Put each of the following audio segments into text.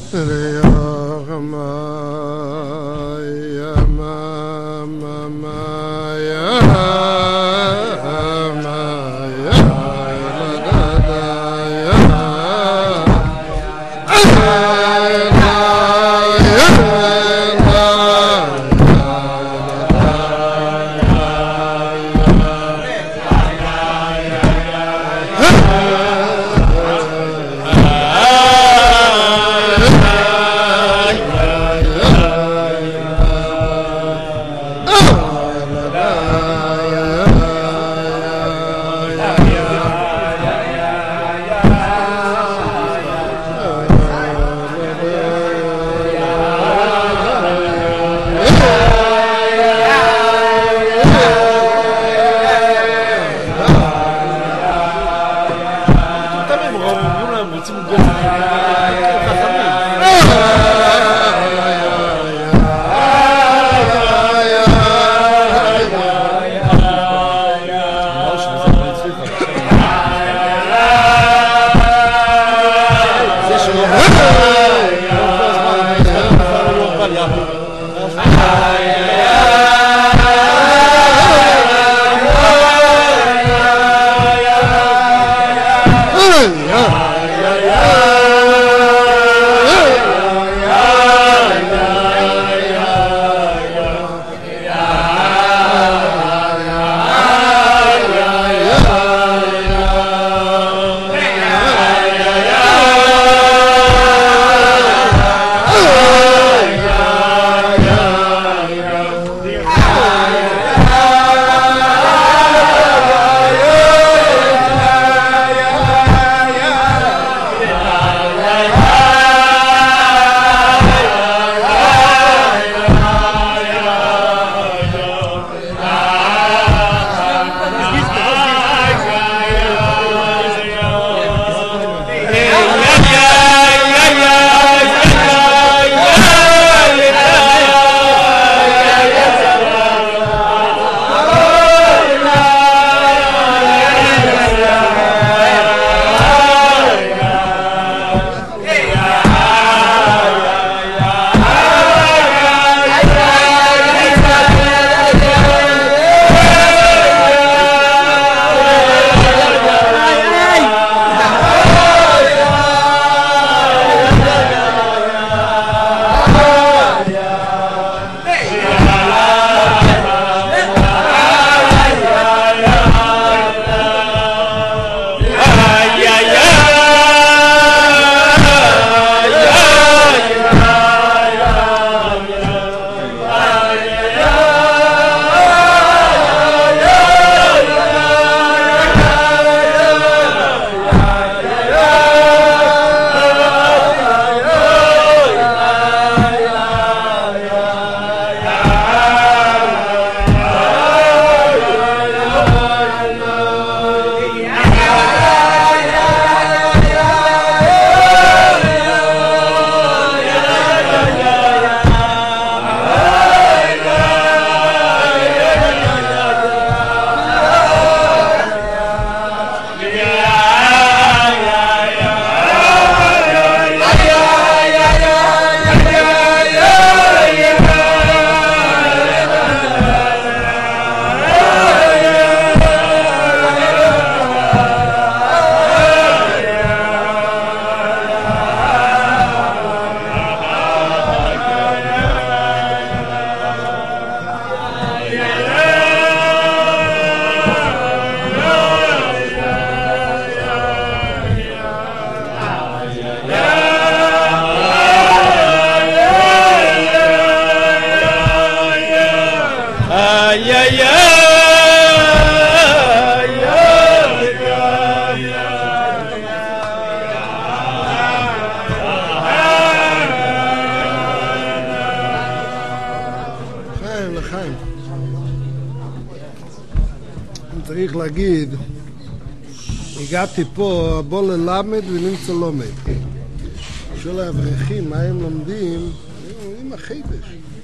צריך להגיד, הגעתי פה, בוא ללמד ונמצא לומד. שואל האברכים, מה הם לומדים? הם לומדים החידש.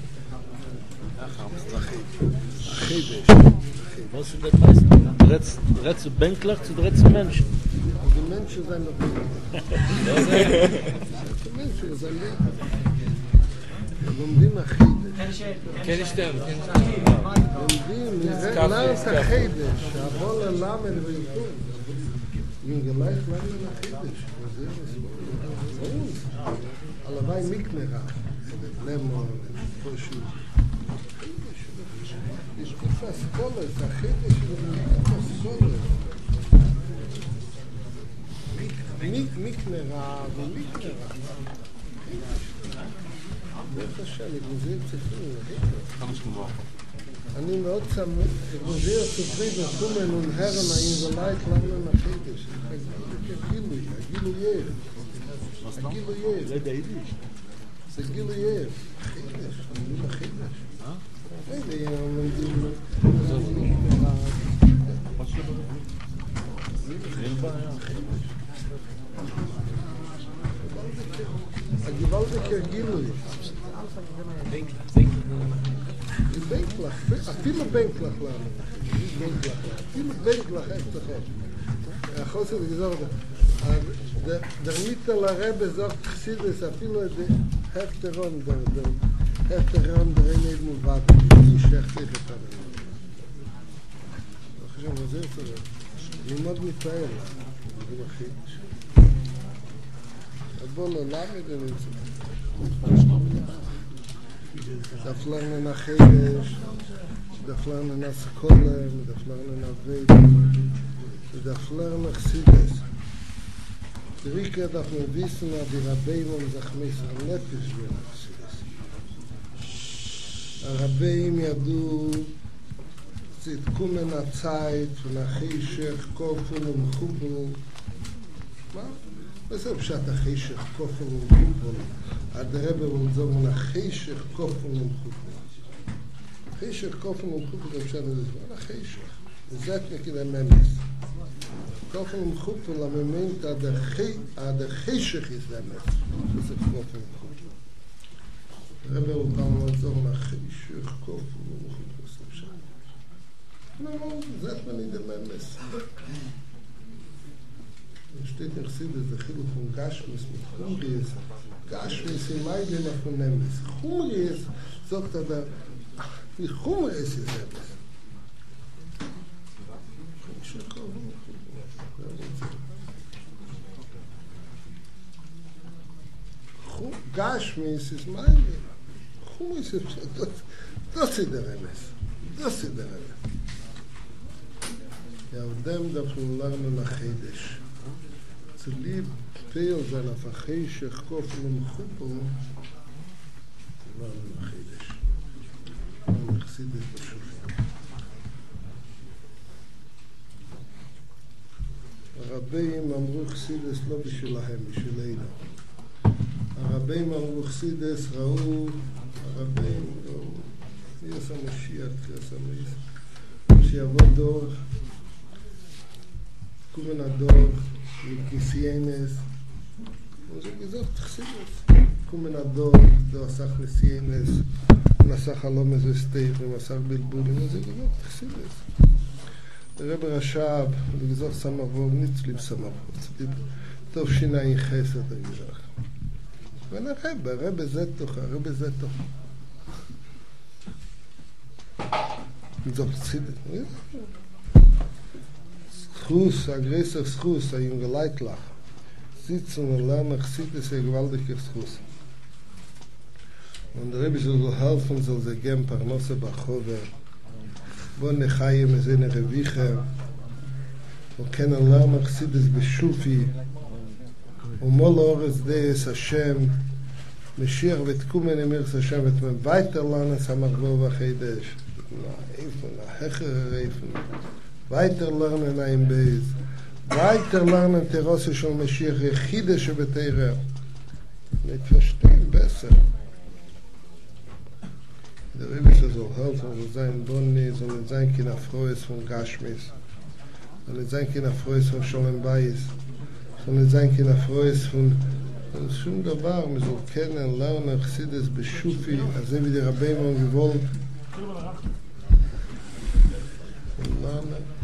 החידש. Was ist das heißt? Rätst du Bänkler zu rätst du Menschen? Die Menschen sind noch nicht. Die Menschen זה ליבה. לומדים החידש. כן ישתם. לומדים, נראה את החידש, שהבוא ללמד ויתום. מגלייך למד החידש. וזה ברור. הלוואי מקנרה. למון, פושו. יש כפה סקולת, החידש של הסקולת. מקנרה ומקנרה. ברוך השם, אגוזיר צפרי, אני מאוד שמח, אגוזיר צפרי וחומן ונהרם האינזולאית למה החידש. הגילוי זה גילוי חידש, לומדים החידש. הגבלדקר גילוי. אפילו בנקלח לנו. אפילו בנקלח אצלכם. החוסר גזור דרמית על הרב זאת חסידס אפילו הפטרון הפטרון דרנד מובד שייך צריך את הרב. עכשיו מה זה צריך? ללמוד מתפעל. זה מחידש. בוא לא למד דף לרנן החידש, דף לרנן הסקולר, דף לרנן הוויד, דף לרנן חסידס. ריקה דף מביסן די רבים ומזחמיס הנפש בין החסידס. הרבים ידעו צדקו מן הצייט ונחשך כופל ומחובל. מה? וזה פשט החישך כופל ומחובל. הדרבר ומזור מן החישך כופל ומחובל. חישך כופל ומחובל זה פשט הזה זמן החישך. זה נגיד הממס. כופל ומחובל הממנט עד החישך יזמס. זה כופל ומחובל. הדרבר ומזור מן החישך כופל ומחובל. זה פשט. לא, זה נגיד הממס. steht in Chassidus der Chiluk von Gashmis mit Chumries. Gashmis in Meidin auf dem Nemes. Chumries, sagt der, wie Chumries ist Nemes. Gashmis ist Meidin. Chumries ist das ist der Nemes. Das ist der Nemes. Ja, auf dem darf man lernen nach Chidesh. Zu lieb Teil sein auf der Chidesh, Kofel und Chuppel, lernen nach Chidesh. lernen nach Chidesh בשופט. הרבים אמרו חסידס לא בשבילהם, בשבילנו. הרבים אמרו חסידס, ראו, הרבים ראו, יעשה משיח, יעשה משיח. שיבוא דור, קומן הדור, מכיסיינס, וזה גזות חסידס. קומן הדור, דור עסק מסיינס, נסח חלום איזה סטייך, ונסח בלבולים, וזה גזות חסידס. רב רש"ב, לגזור סמבוב, נצליב סמבוב, טוב שיניים חסד הגזח. הרב זה תוך, הרב זה תוך. גזור חסידס, Schuss, ein größer Schuss, ein junger Leitlach. Sitzen und lernen, Chassidus, ein gewaltiger Schuss. Und der Rebbe soll helfen, soll sie geben, Parnasse Bachove, wo Nechayim ist eine Reviche, und können lernen, Chassidus Beshufi, und Mol Ores Deis Hashem, Mashiach ותקומן אמירס השם ותמן weiter lernen, Samachvo Vachedesh. Hecher weiter lernen ein Beis, weiter lernen Terrasse von Mashiach, Yechide שבתירה. Nicht verstehen, besser. Der Rebbe soll helfen, soll sein Bonni, soll nicht sein kein Afroes von Gashmis, soll nicht sein kein Afroes von Sholem Bayis, soll nicht sein kein Afroes von שום דבר, man soll kennen, lernen, Chassidus Beshufi, also wie die Rabbeinu gewollt.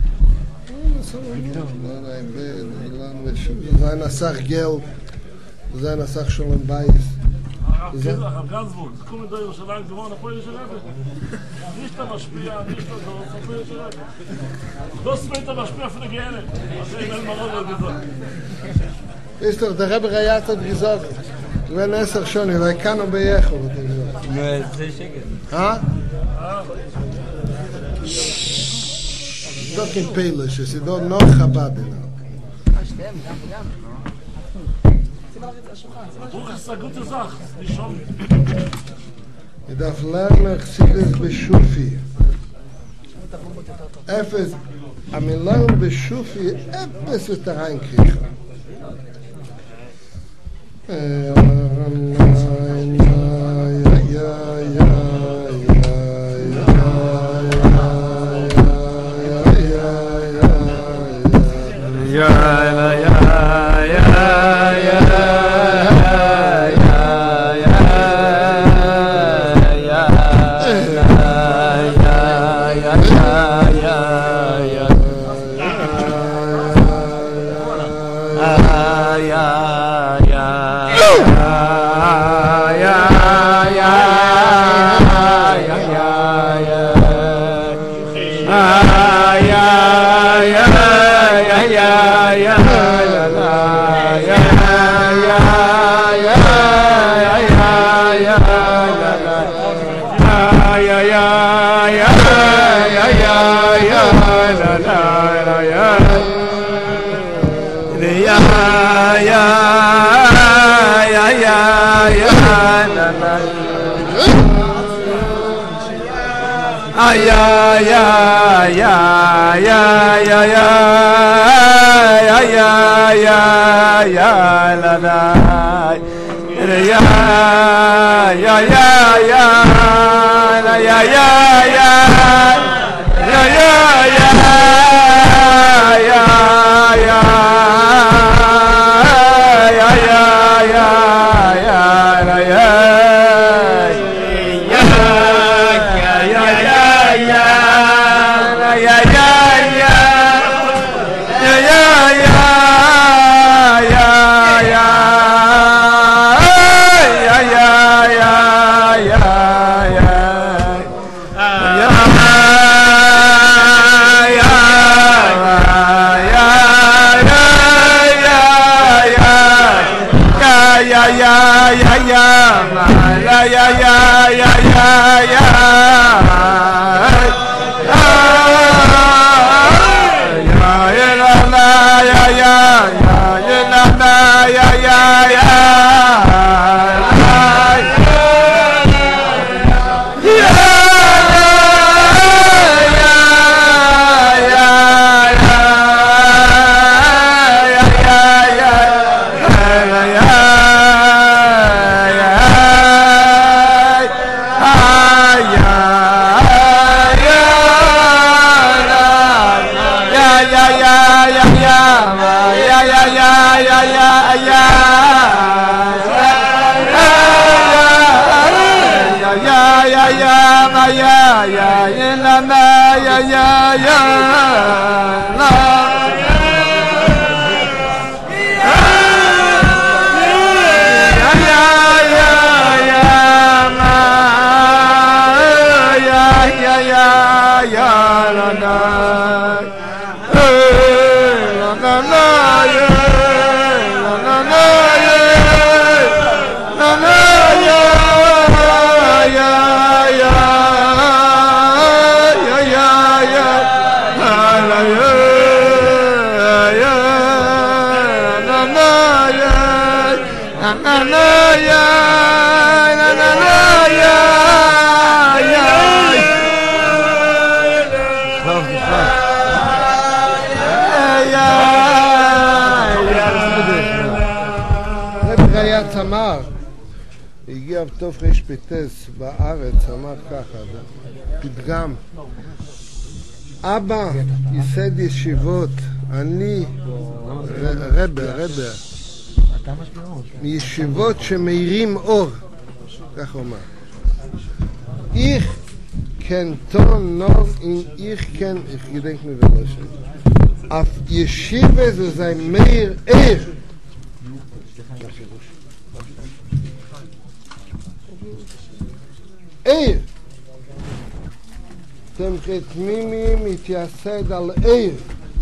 Nein, das ist ein Asach Geld. זה נסח שלום בייס. הרב גנזבורג, זה קוראים לדבר ירושלים גבוהה, הפועל ירושלים. nicht der משפיע, nicht der דור, הפועל ירושלים. לא סמית המשפיע für die Gene. Also ich will mal noch gesagt. Ist doch, der Rebbe Rayat hat gesagt, wenn 10 שנים, weil kann er beichel, hat er gesagt. זה שקט. Doch kein Pelisch, es ist doch noch Chabadin. Buch ist eine gute Sache, nicht schon. Ich darf lernen, Chassidus Beshufi. Efes, am lernen Beshufi, etwas wird da reinkriegen. הגיע טוב ריש פטס בארץ, אמר ככה, פתגם, אבא ייסד ישיבות, אני רבה מישיבות שמאירים אור, כך אומר. איך כן טון נור אין איך כן, איך גדנק מבלושן. אף ישיבה זה מאיר ער. עיר. תמחי תמימי מתייסד על עיר.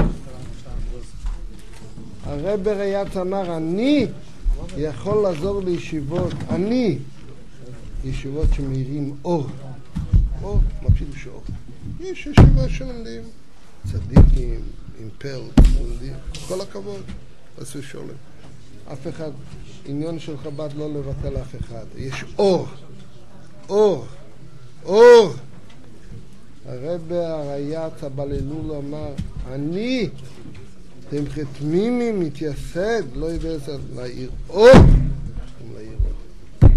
הרב ריאץ אמר, אני יכול לעזור לישיבות, אני, ישיבות שמאירים אור. אור, אפילו שאור. יש ישיבות שלומדים, צדיקים, אימפל, לומדים, כל הכבוד, עשו שולם. אף אחד, עניין של חב"ד לא לבטל אף אחד. יש אור, אור, אור. הרב הריאץ הבללול אמר, אני, תמחי תמימי מתייסד, לא יודע להעיר אור. להעיר אור.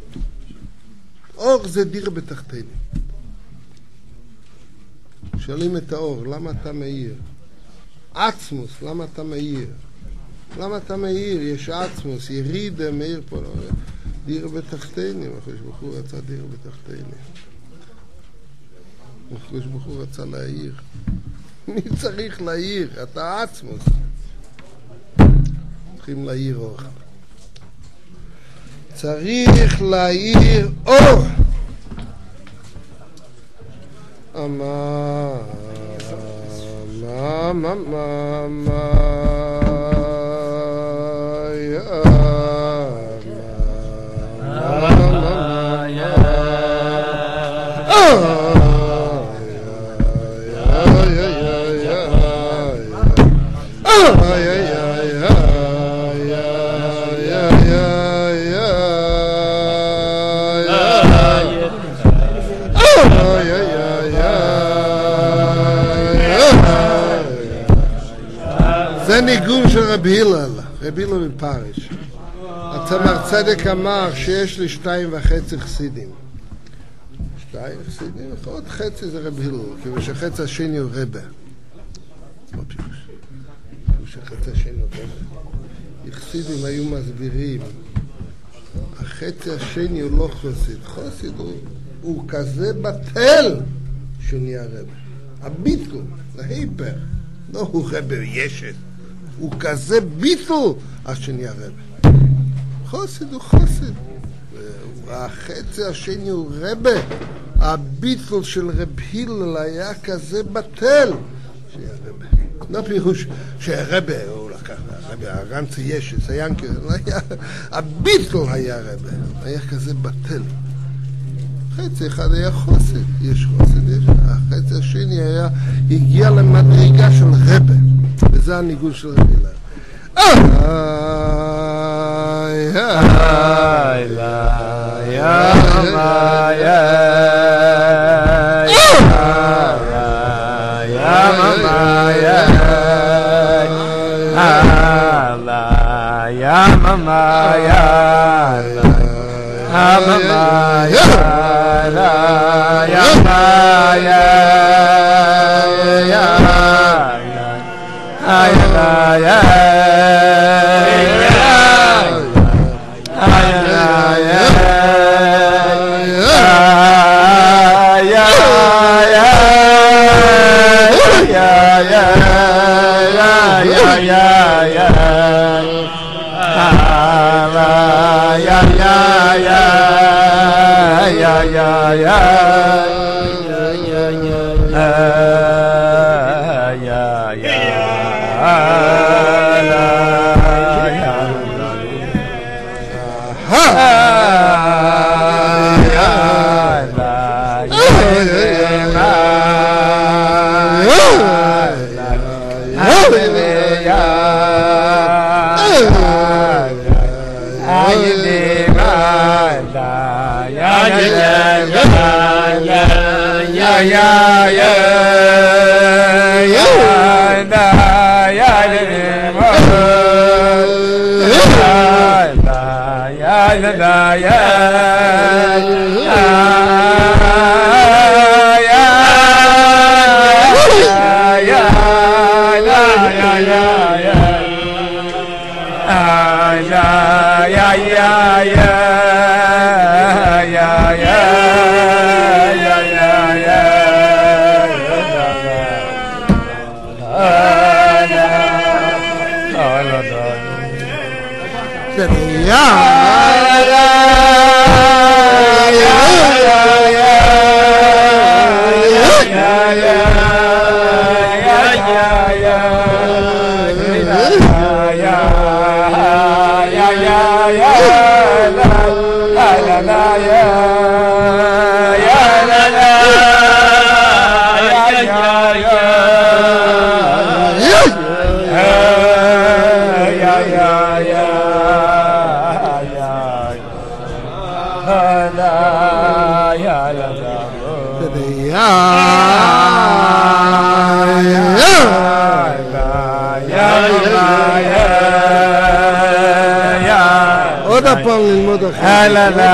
אור זה דיר בתחתינו. שואלים את האור, למה אתה מאיר? עצמוס, למה אתה מאיר? למה אתה מאיר? יש עצמוס, יריד מאיר פה. דיר בתחתינו, הקדוש ברוך הוא רצה דיר בתחתינו. הקדוש ברוך הוא רצה להעיר. מי צריך להעיר? אתה עצמוס. צריכים להעיר אור. צריך להעיר אור. אמה, מה, מה, מה, מה, זה ניגון של רבי הלל, רבי הלל מפריש. הצמח צדק אמר שיש לי 2.5 חסידים. 2 חסידים, עוד חצי זה רבי הלל, כאילו שחצי השני הוא רבה. מה פירוש? כאילו שחצי השני הוא רבה. חסידים היו מסבירים, החצי השני הוא לא חסיד. חסיד הוא כזה בטל שהוא נהיה רבה. הביטול, להיפך. לא הוא רבה ישת. הוא כזה ביטול עד שנהיה רבה. חסיד הוא חסיד. החצי השני הוא רבה. הביטול של רב הלל היה כזה בטל שהיה רבה. לא פירוש שהרבה הוא לקח, הרנצי ישת, היינקי, הביטול היה רבה. היה כזה בטל. חצי אחד היה חסיד, יש חסיד, יש. החצי השני הגיע למדרגה של רבה. וזה הניגון של רבי הלל. Yeah. עוד הפעם ללמוד אחרי.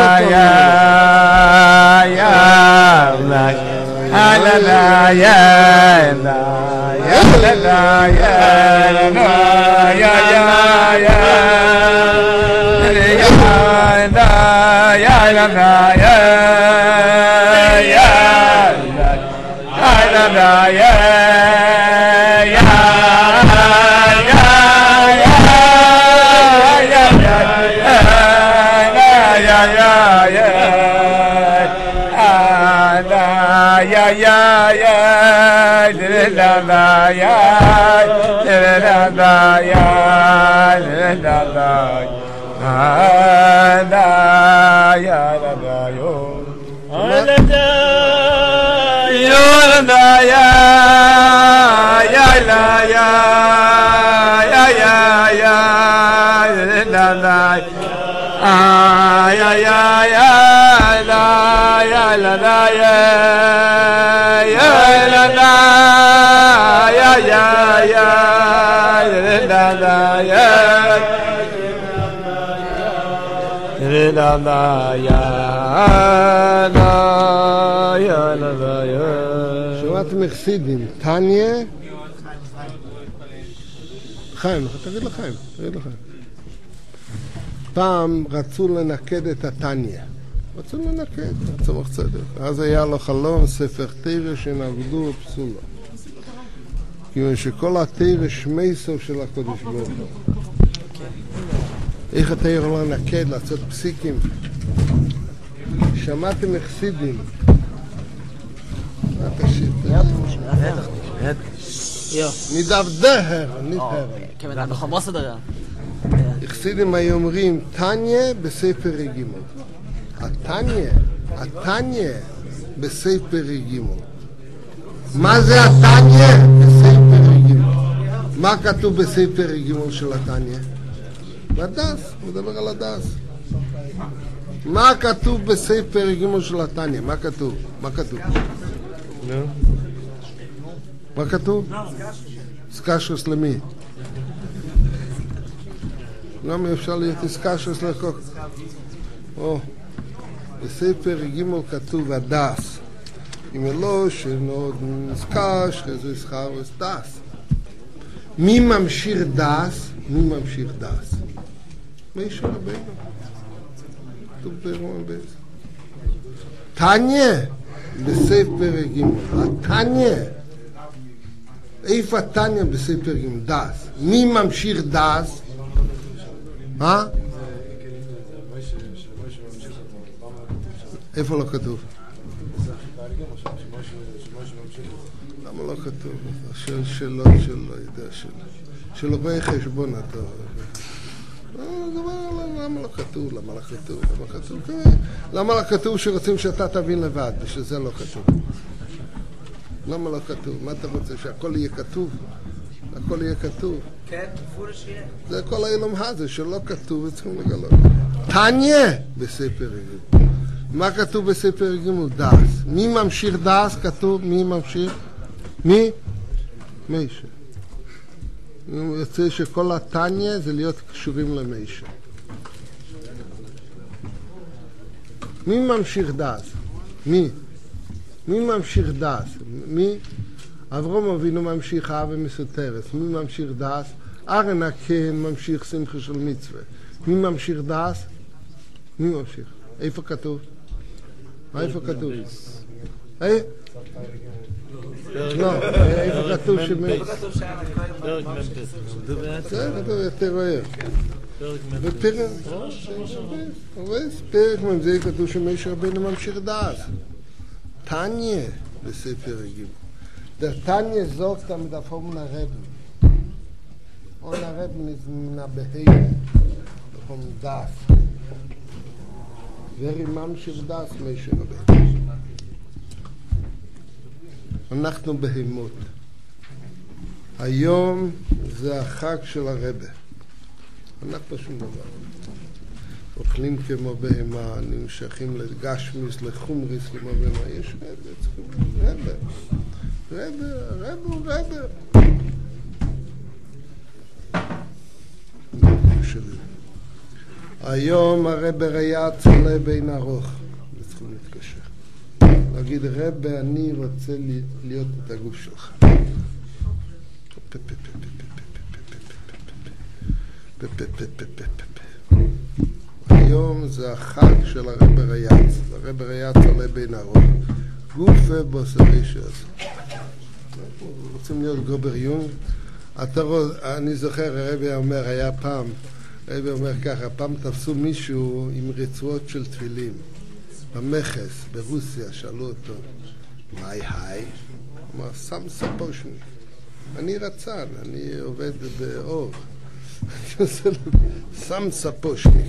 שמעתם מחסידים, תניא? חיים, תגיד לחיים, פעם רצו לנקד את התניא, רצו לנקד, צמח צדק. אז היה לו חלום, ספר תורה שנעבדו פסולו. כיוון שכל התורה שמייסו של הקודש ברוך הוא. איך אתה יכול לנקד, לעשות פסיקים? שמעתם מחסידים. נדבר. מחסידים היו אומרים תניא בספר רגימות. התניא בספר רגימות. מה זה התניא בספר רגימות? מה כתוב בספר רגימות של התניא? הדס, מדבר על הדס. מה כתוב בספר רגימות של התניא? מה כתוב? מה כתוב? סקשרס למי? למה אפשר להיות סקשרס לחוק? בספר רגימות כתוב הדס. אם לא שנוד סקש, זה סחר וסדס. מי ממשיך דס? משה רבינו. כתוב ברמן בייס. תניא בספר רגימות. התניא. איפה תניא בספר רגימות? דס. מי ממשיך דס? איפה לא כתוב? למה לא כתוב? שלא יודע, שלא רואה חשבון אתה. למה לא כתוב? למה לא כתוב שרוצים שאתה תבין לבד, ושזה לא כתוב? למה לא כתוב? מה אתה רוצה? שהכל יהיה כתוב? הכל יהיה כתוב. כן, פורש יהיה. זה כל האילום הזה שלא כתוב וצריכים לגלות. תניא בספר רגימות. מה כתוב בספר רגימות? דס. מי ממשיך דס? כתוב מי ממשיך? מי? משה. יוצא שכל התניא זה להיות קשורים למשה. מי ממשיך דס? מי ממשיך דס? מי? אברהם אבינו ממשיך אהבה מסותרת. מי ממשיך דס? ארן הכהן ממשיך שמחה של מצווה. מי ממשיך דס? מי ממשיך? איפה כתוב? איפה כתוב? לא, איפה כתוב איפה כתוב שהיה זה כתוב יותר רואה. בפרק מזה כתוב שמשה רבינו ממשיך דס. תניא בספר רגימות. Der Tanja sagt am davon na Reben. Und na Reben ist na Beheim. Vom Das. ורימם שבדס משה רבנו. אנחנו בהימות. היום זה החג של הרבה. אנחנו שום דבר. אוכלים כמו בהמה, נמשכים לגשמיס, לחומריס, כמו בהמה. יש רבה, צריכים רבה. היום הרבה רייץ עולה בין ארוך. צריכים להתקשר. להגיד, רבה, אני רוצה להיות את הגוף שלך. היום זה החג של הרב רייץ. הרב רייץ עולה בין ארוך. גופה בוסרישס. רוצים להיות גובר יונג. אני זוכר, הרב אומר, היה פעם, הרב אומר ככה, פעם תפסו מישהו עם רצועות של תפילים. במכס, ברוסיה, שאלו אותו, היי? אמר, סם ספושני. אני רצן, אני עובד באור. סם ספושניק.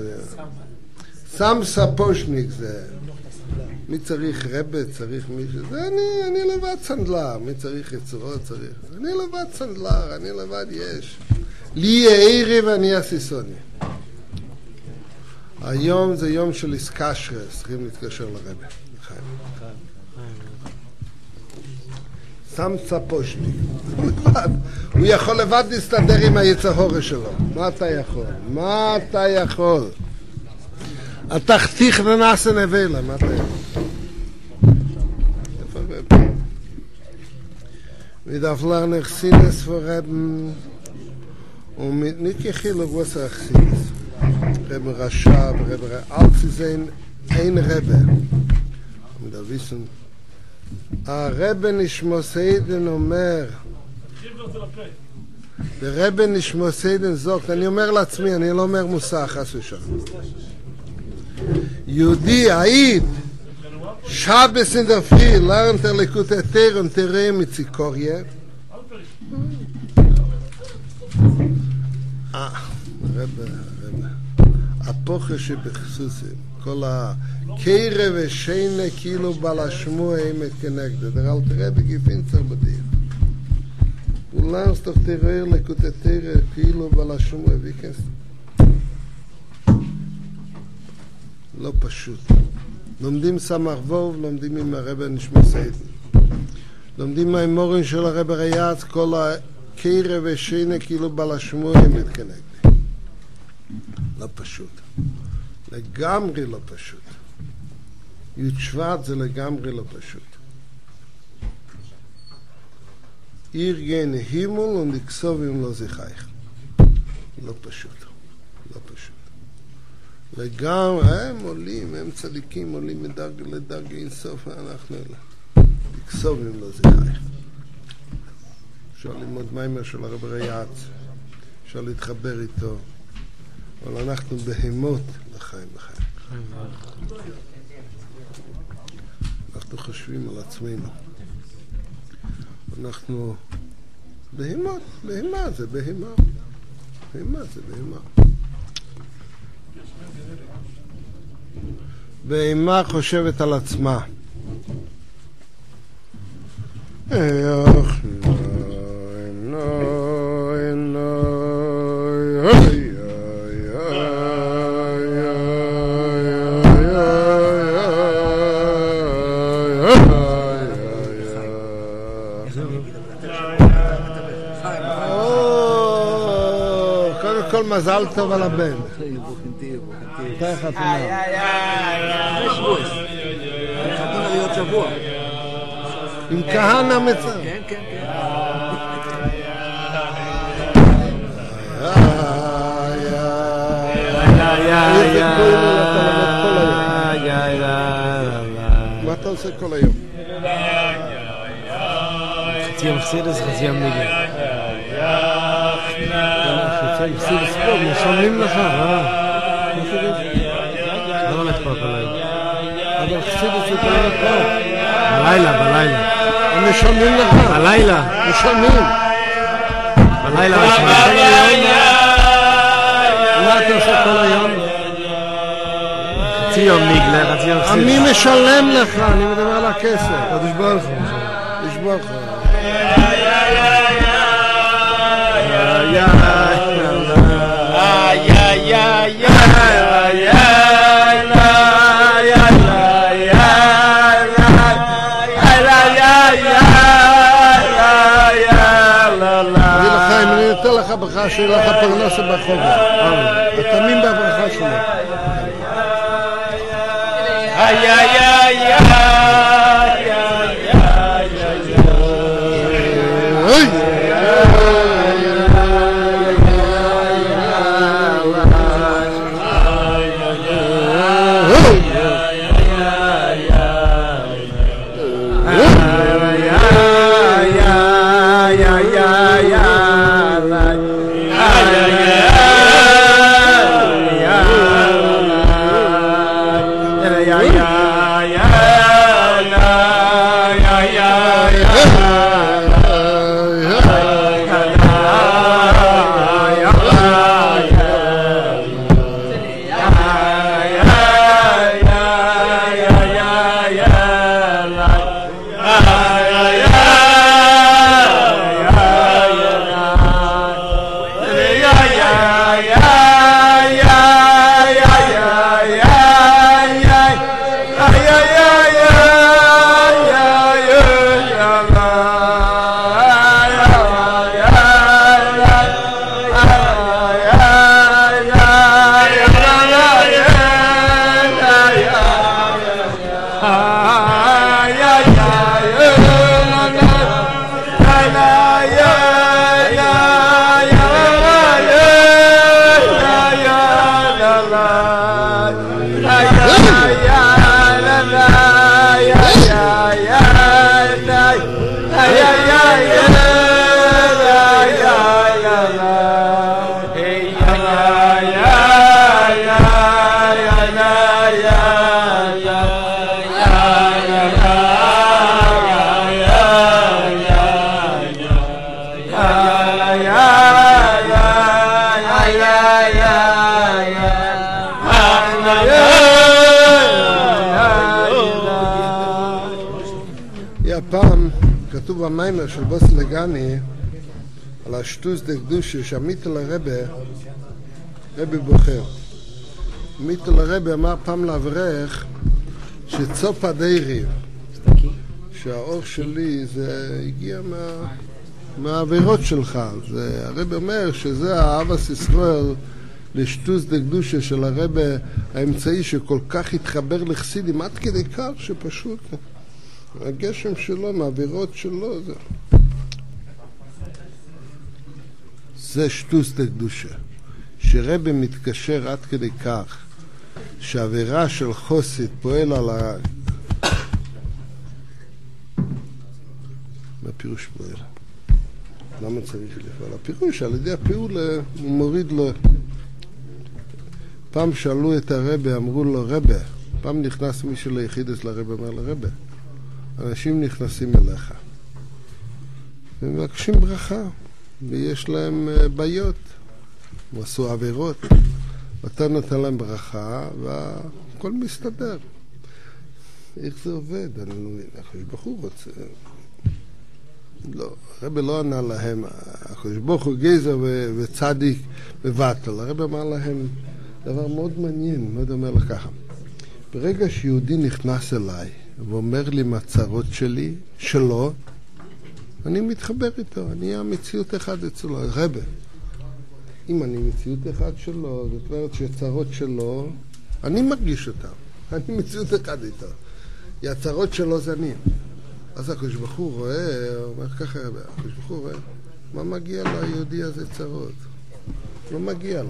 סם ספושניק זה... מי צריך רבה, צריך מישהו? זה אני לבד סנדלר. מי צריך יצורות? צריך... אני לבד סנדלר, אני לבד יש. לי יאירי ואני אסיסוני. היום זה יום של איסקשרס, צריכים להתקשר לרבה. סם ספושניק. הוא יכול לבד להסתדר עם היצהורה שלו. מה אתה יכול? התחתיך ונעשה נבלה. מה אתה יכול? איפה רבה? מדפלר נחסינס ורבן וניק יחיל לרוסה אכסינס. רב רשע ורב אלצי זה אין רבה. מדוויסן הרב נשמוסיידן אומר הרב נשמוסיידן זאת, אני אומר לעצמי, אני לא אומר מוסר חס ושלום. יהודי העיד שבס אין דר פרי לרנט לקוט התר ונתראה מציקוריה רב הפוכה שבחסוסים כל הקרע ושיינה כאילו בלשמוע אימת כנגדה דר אל תראה בגיפינצר בדיר ולנסתוך תראה לקוטטרה כאילו בלשמוע ויקס לא פשוט לומדים סמך ווב לומדים עם הרב נשמע סיידן לומדים מהאמורים של הרב רייץ כל הקרע ושיינה כאילו בלשמוע אימת כנגדה לא פשוט לגמרי לא פשוט. י' שבט זה לגמרי לא פשוט. ihr gehen Himmel und die Ksovim lo zichayich. לא פשוט. לגמרי, הם עולים, הם צדיקים, עולים מדרגה לדרגה אינסוף, אנחנו אלה. die Ksovim lo zichayich. אפשר ללמוד מיימר של הרב רייץ, אפשר להתחבר איתו, אבל אנחנו בהימות לחיים. אנחנו חושבים על עצמנו. אנחנו בהימות, בהימה זה בהימה. בהימה חושבת על עצמה. מזל טוב על הבן. מתי חתונה? חתונה להיות שבוע. עם כהנא מצר. כן. מה אתה עושה כל היום? חצי יום חסידס, חצי יום ניגן. חצי לספור, משלמים לך, לא הולך פה בלילה. אבל חסידס זה כל הכל. בלילה. הם משלמים לך. בלילה. משלמים. בלילה. מה אתה עושה כל היום? ציון מיגלר, ציון חסיד. מי משלם לך? אני מדבר על הכסף. תשבור לך. תשבור לך. אני נותן לך ברכה שיהיה לך פרנסה בחובה. תאמין בברכה שלו. פעם כתוב במיימר של בוס לגני על השטוס דקדושה שהמיטל רבי בוחר. מיטל רבי אמר פעם לאברך שצופה דיירי שהאור שלי זה הגיע מהעבירות שלך. הרבי אומר שזה האבס ישראל לשטוס דקדושה של הרבי האמצעי שכל כך התחבר לחסידים עד כדי כך שפשוט הגשם שלו, מהעבירות שלו, זה שטוס דקדושה. שרבי מתקשר עד כדי כך שהעבירה של חוסית פועל על מה פירוש פועל? למה צריך לפעול? הפירוש, על ידי הפעול הוא מוריד לו. פעם שאלו את הרבי, אמרו לו, רבי, פעם נכנס מישהו ליחידס לרבי, אמר לרבי, אנשים נכנסים אליך ומבקשים ברכה ויש להם בעיות, הם עשו עבירות, ואתה נותן להם ברכה והכל מסתדר. איך זה עובד? אני לא מבין, הקדוש ברוך הוא רוצה. לא, הרבי לא ענה להם, הקדוש ברוך הוא גזר וצדיק ובטל. הרבי אמר להם דבר מאוד מעניין, מאוד אומר לך ככה, ברגע שיהודי נכנס אליי ואומר לי מה הצרות שלי, שלו, אני מתחבר איתו, אני המציאות אחד אצלו. רבי, אם אני מציאות אחד שלו, זאת אומרת שהצרות שלו, אני מרגיש אותם, אני מציאות אחד איתו. הצרות שלו זה אני. אז הקדוש ברוך הוא רואה, אומר ככה, הקדוש ברוך הוא רואה, מה מגיע ליהודי הזה צרות? לא מגיע לו.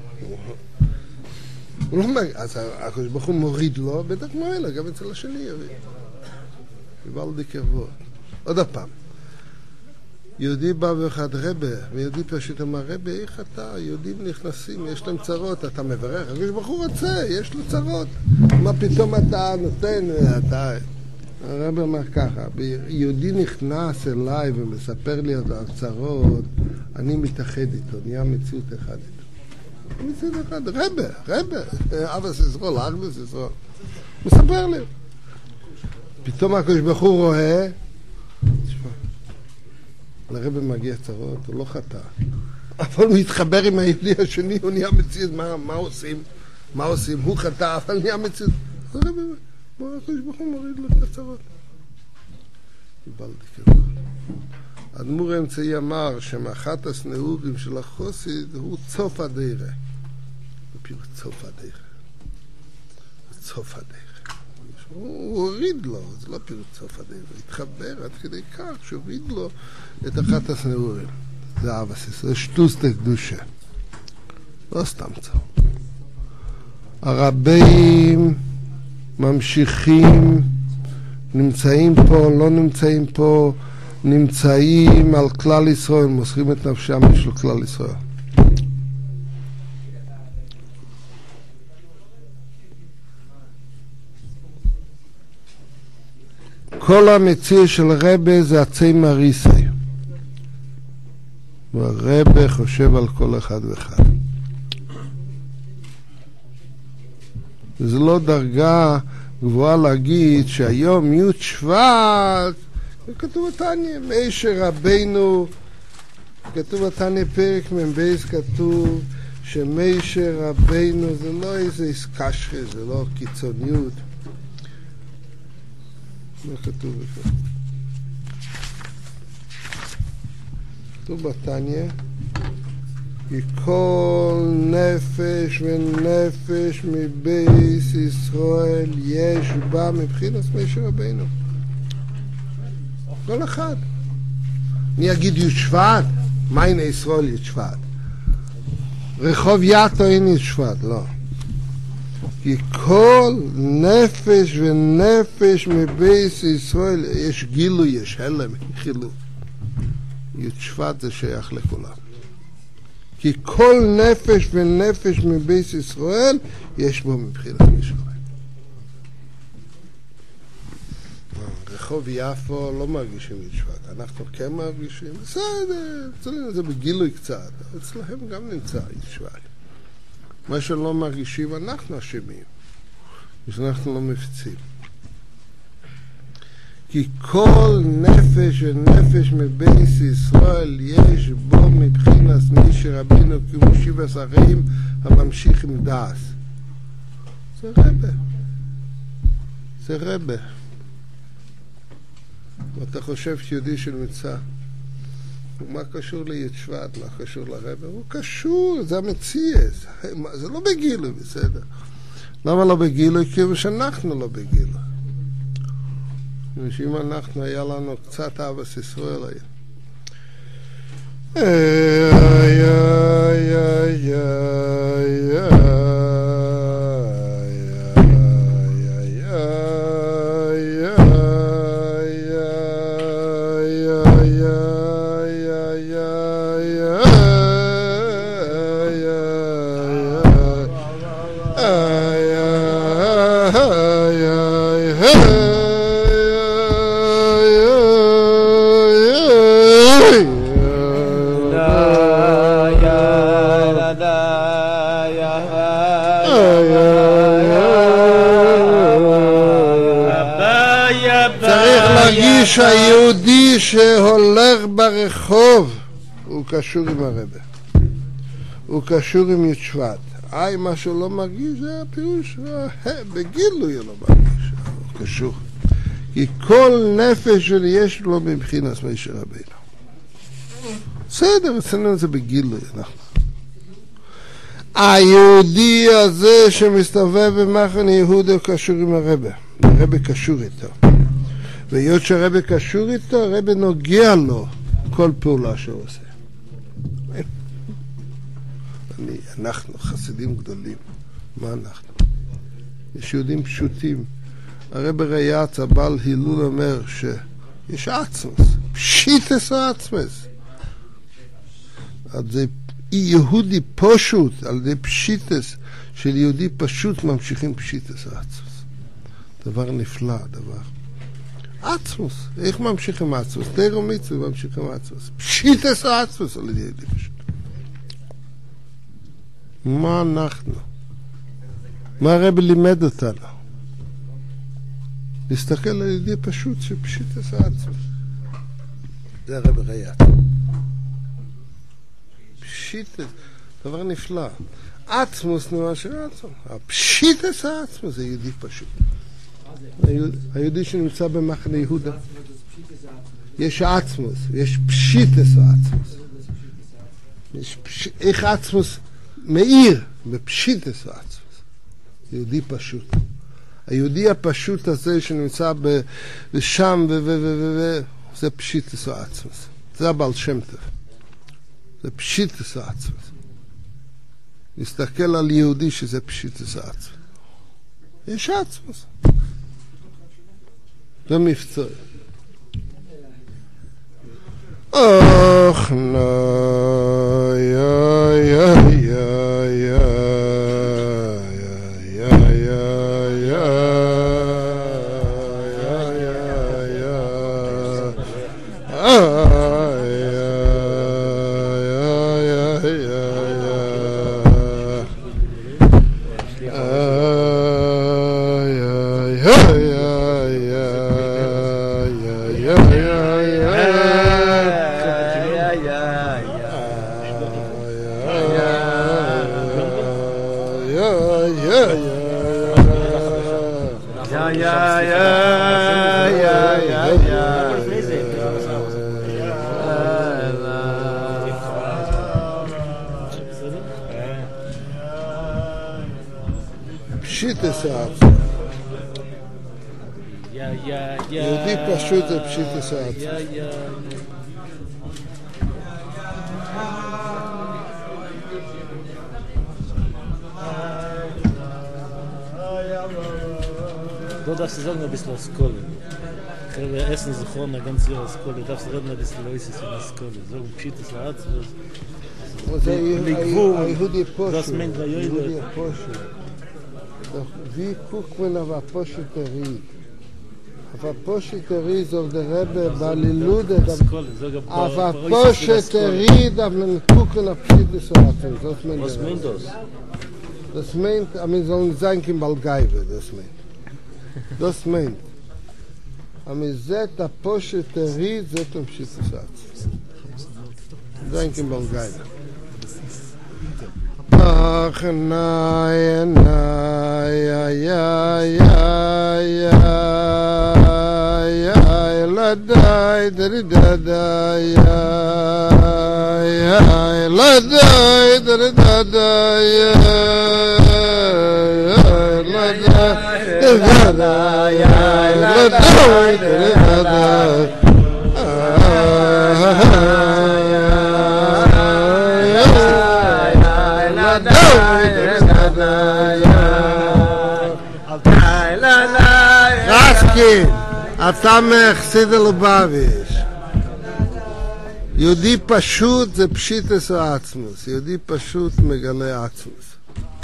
אז הקדוש ברוך הוא מוריד לו, בטח מועלה, גם אצל השני יריד. יבלדי כבוד. עוד הפעם. יהודי בא ואחד רבי, ויהודי פשוט אמר, רבי, איך אתה? יהודים נכנסים, יש להם צרות, אתה מברך. הקדוש ברוך הוא רוצה, יש לו צרות. מה פתאום אתה נותן? הרבי אמר ככה, יהודי נכנס אליי ומספר לי על הצרות, אני מתאחד איתו, נהיה מציאות אחד איתו. מצד אחד, רבה, אבא סיסרול, אגדו סיסרול. מספר לי. פתאום הקדוש ברוך הוא רואה, תשמע, לרבה מגיע צרות, הוא לא חטא. אבל הוא התחבר עם היהודי השני, הוא נהיה מציאות, מה עושים? הוא חטא, אבל נהיה מציאות. הרב, מה הקדוש ברוך הוא מוריד לו את הצרות? קיבלתי ככה. האדמו"ר האמצעי אמר שמאחת הסנעורים של החסיד הוא צוף הדרך. בפירוש צוף הדרך. צוף הדרך. הוא הוריד לו, זה לא פירוש צוף הדרך, הוא התחבר עד כדי כך שהוריד לו את אחת הסנעורים. זה אבסיס, זה שטוס לקדושה. לא סתם צור. הרבים ממשיכים, נמצאים פה, לא נמצאים פה, נמצאים על כלל ישראל, מוסרים את נפשם של כלל ישראל. כל המציא של רבה זה עצי מריסי. והרבה חושב על כל אחד ואחד. זה לא דרגה גבוהה להגיד שהיום י' שבט, כתוב בתניא, משה רבינו, כתוב בתניא פרק מבייס, כתוב שמשה רבינו זה לא איזה איסקשרי, זה לא קיצוניות. מה כתוב בכך? כתוב בתניא, כי כל נפש ונפש מבייס ישראל יש בה מבחינת משה רבינו. כל אחד. אני אגיד י' שבט, מה הנה ישראל י' שבט? רחוב יתו הנה י' שבט, לא. כי כל נפש ונפש מבייס ישראל יש גילוי, יש הלם, חילוק. י' שבט זה שייך לכולם. כי כל נפש ונפש מבייס ישראל יש בו מבחינת משה רבינו. רחוב יפו לא מרגישים י' שבט, אנחנו כן מרגישים, בסדר, אצלנו זה בגילוי קצת, אצלהם גם נמצא י' שבט. מה שלא מרגישים אנחנו אשמים, שאנחנו לא מפציעים. כי כל נפש ונפש מבייס ישראל יש בו מבחינת משה רבינו כמו שבע שרים הממשיך עם דאס. זה רבה. זה רבה. ואתה חושב שיהודי של מצווה, מה קשור לי' שבט, מה קשור לרבה? הוא קשור, זה המציאות. זה לא בגילוי, בסדר. למה לא בגילוי? כי שאנחנו לא בגילוי. שאם אנחנו, היה לנו קצת אהבת ישראל היה. שהיהודי שהולך ברחוב הוא קשור עם הרבה, הוא קשור עם י' שבט. מה שהוא לא מרגיש זה הפירוש, בגילוי הוא לא מרגיש, הוא קשור. כי כל נפש שיש לו מבחינת משה רבינו. בסדר, אצלנו זה בגילוי. היהודי הזה שמסתובב במחנה יהודה הוא קשור עם הרבה, הרבה קשור איתו. והיות שהרבא קשור איתו, הרבא נוגע לו כל פעולה שהוא עושה. אנחנו חסידים גדולים. מה אנחנו? יש יהודים פשוטים. הרבא רייץ, הבעל הילול אומר שיש עצמוס, פשיטס עצמוס. על זה יהודי פשוט, על זה פשיטס של יהודי פשוט ממשיכים פשיטס עצמוס. דבר נפלא, דבר. עצמוס, איך ממשיכים עצמוס? תירו מצווה ממשיכים עצמוס. פשיטס עצמוס על ידי פשוט. מה אנחנו? מה הרב לימד אותנו? להסתכל על ידי פשוט שפשיט עשה עצמו. זה הרב ריית. פשיט, דבר נפלא. עצמוס נראה שעצמו. הפשיט עשה עצמו זה יהודי פשוט. היהודי שנמצא במחנה יהודה. יש עצמוס, יש פשיט עשה עצמוס. איך עצמוס מאיר בפשיט עשה עצמוס. יהודי פשוט. היהודי הפשוט הזה שנמצא שם זה פשיט עשה עצמוס. זה הבעל שם טוב. זה פשיט עשה עצמוס. להסתכל על יהודי שזה פשיט עשה עצמוס. יש עצמוס. זה מבצע. אך נאי יהודי פשוט זה פשיט עשה עצמו. Du darfst sagen ein bisschen aus Kohle. Ich habe Essen Zichron ein ganzes Jahr aus Kohle. Du darfst reden ein bisschen Oasis aus Kohle. So ein Pschittes Arzt. היהודי פשוט. Das meint der Jöde. יהודי פשוט. Wie guckt man auf ein Posheterie? Auf ein Posheterie soll der Rebbe Balilude auf ein Posheterie darf man gucken auf Pschittes Arzt. Was meint das? Das meint, wir sollen sein in Balgaive, das meint. Das meint. Aber zet a Posheterie, zet um Pschittes Arzt. Sein in Balgaive. Ach, nein, nein, ja, ja, ja, ja, ja, la dai, da da da, ja, ja, la dai, da da da, ja, la dai, da da, ja, la dai, da da. רסקין, אתה מחסיד הלובביץ'. יהודי פשוט זה פשיטס העצמוס. יהודי פשוט מגלה עצמוס.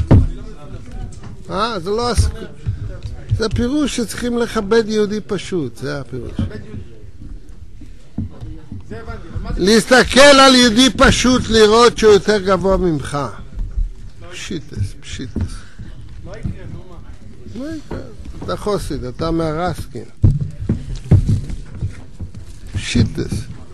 זה לא... זה פירוש שצריכים לכבד יהודי פשוט. זה הפירוש. להסתכל על יהודי פשוט לראות שהוא יותר גבוה ממך. פשיטס, פשיטס. מה יקרה? אתה חוסיד, אתה מהרסקין. פשיטס.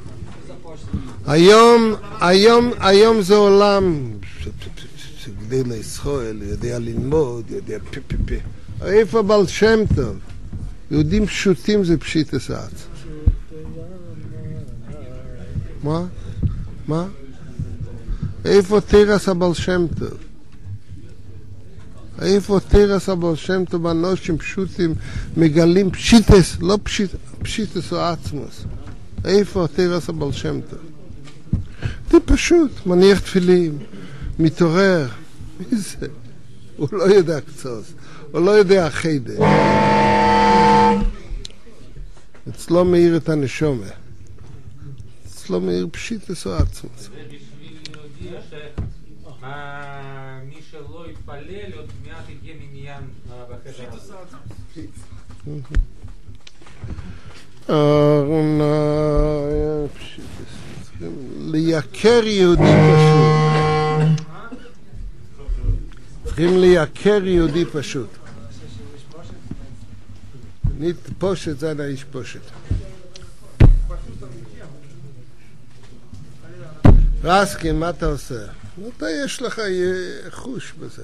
היום זה עולם שגדי לישראל, יודע ללמוד, יודע פי. איפה בעל שם טוב? יהודים פשוטים זה פשיטס העצמוס. מה? איפה תירס הבעל שם טוב? איפה תירס הבעל שם טוב? אנושים פשוטים מגלים פשיטס, לא פשיטס או עצמוס. איפה תירס הבעל שם טוב? זה פשוט, מניח תפילים, מתעורר. מי זה? הוא לא יודע קצוס, הוא לא יודע חידה. אצלו מאיר את הנשומה. אצלו מאיר פשיטס או עצמוס. מי שלא יתפלל, עוד מעט יגיע מניין בחדר הזה. לייקר יהודי פשוט. צריכים לייקר יהודי פשוט. ניט פושט זה האיש פושט. רסקין, מה אתה עושה? אתה יש לך חוש בזה.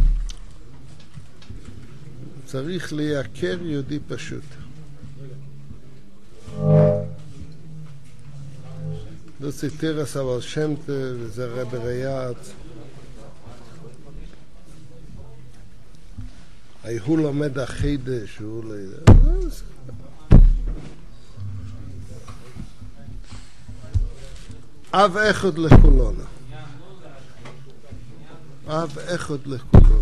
צריך לייקר יהודי פשוט. לא ציטר הסבל שמטה וזה רב ריאץ. הוא לומד החידש, הוא לא יודע. אב אחד לכולנו. אב אחד לכולנו.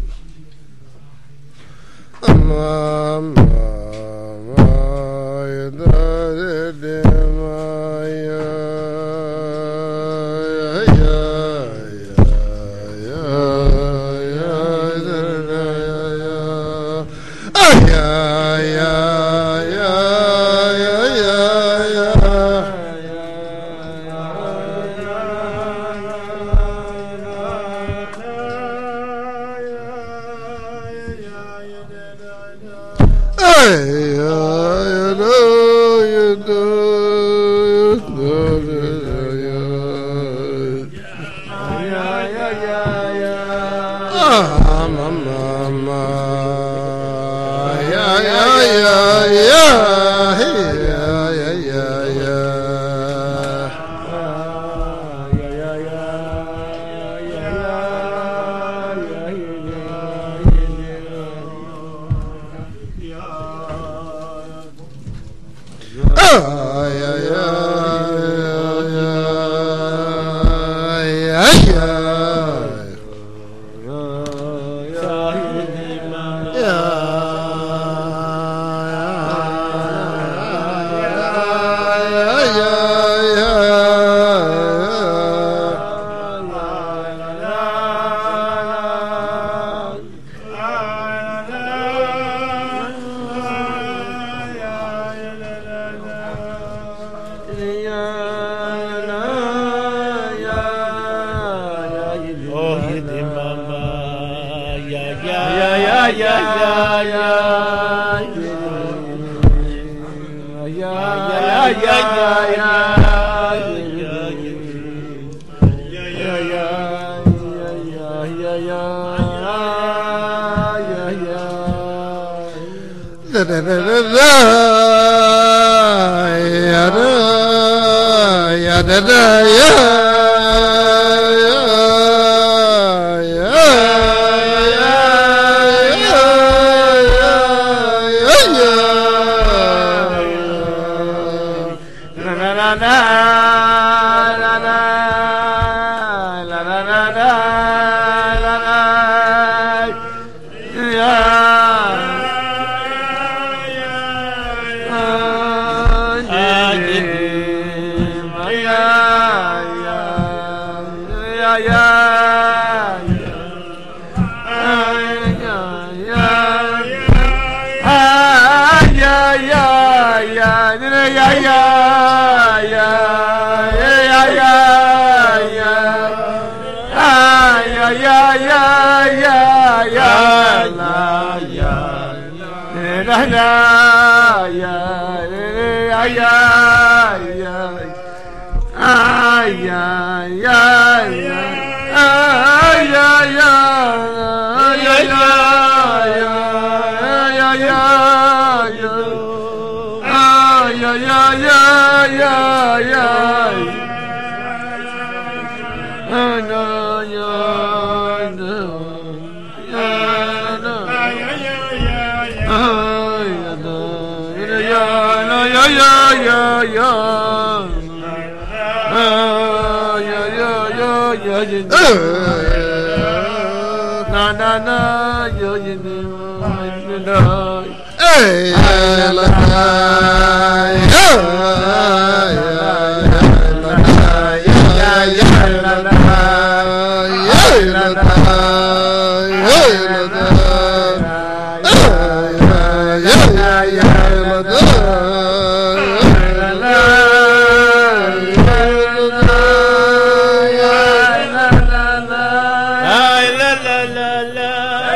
la la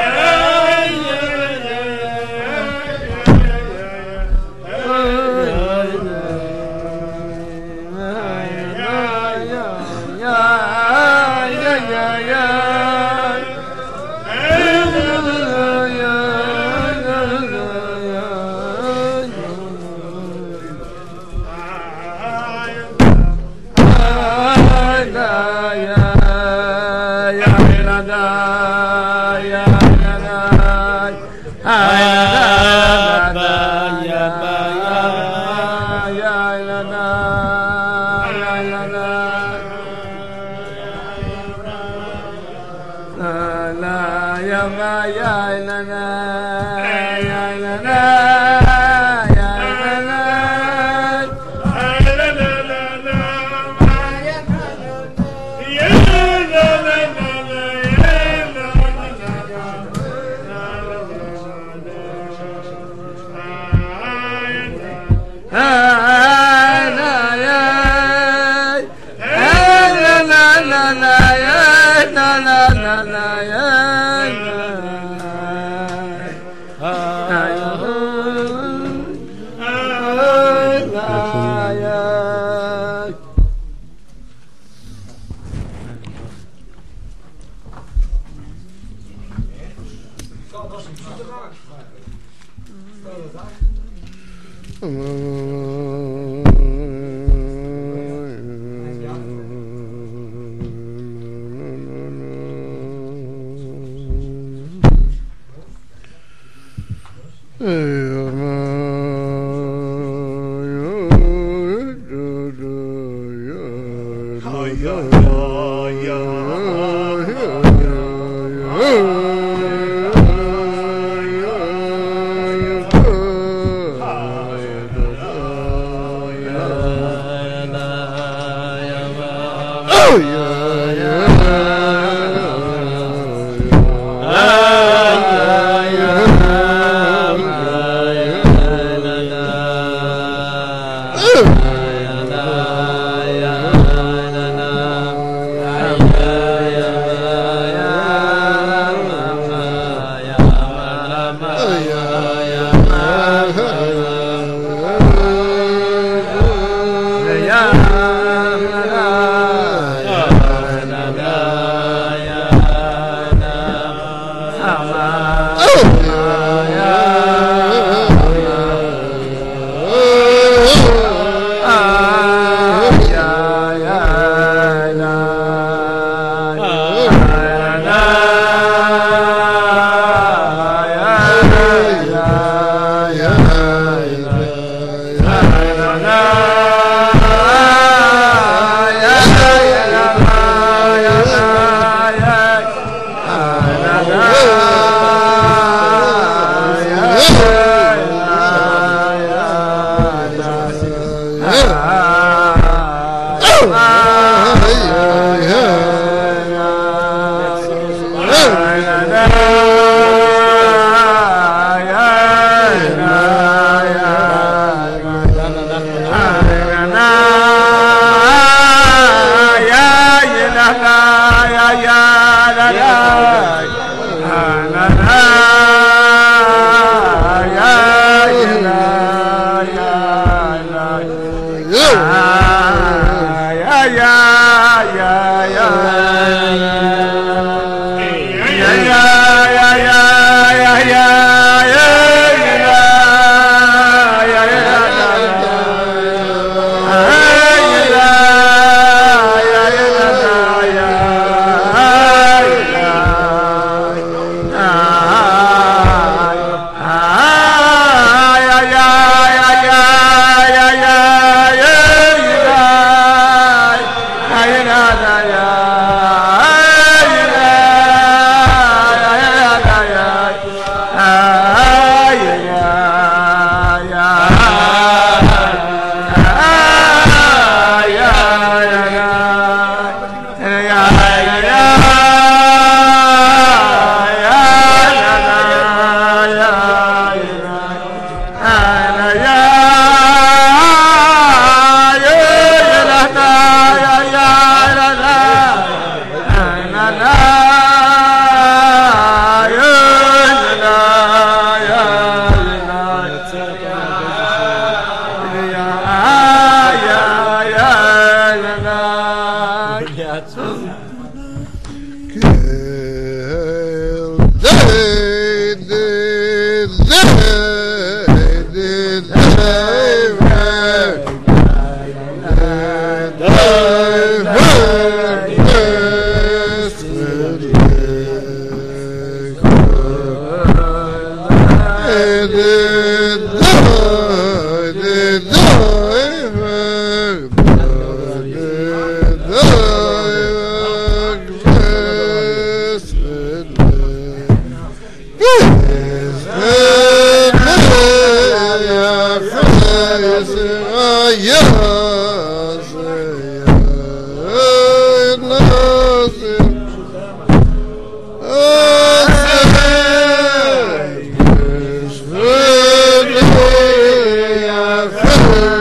Yeah.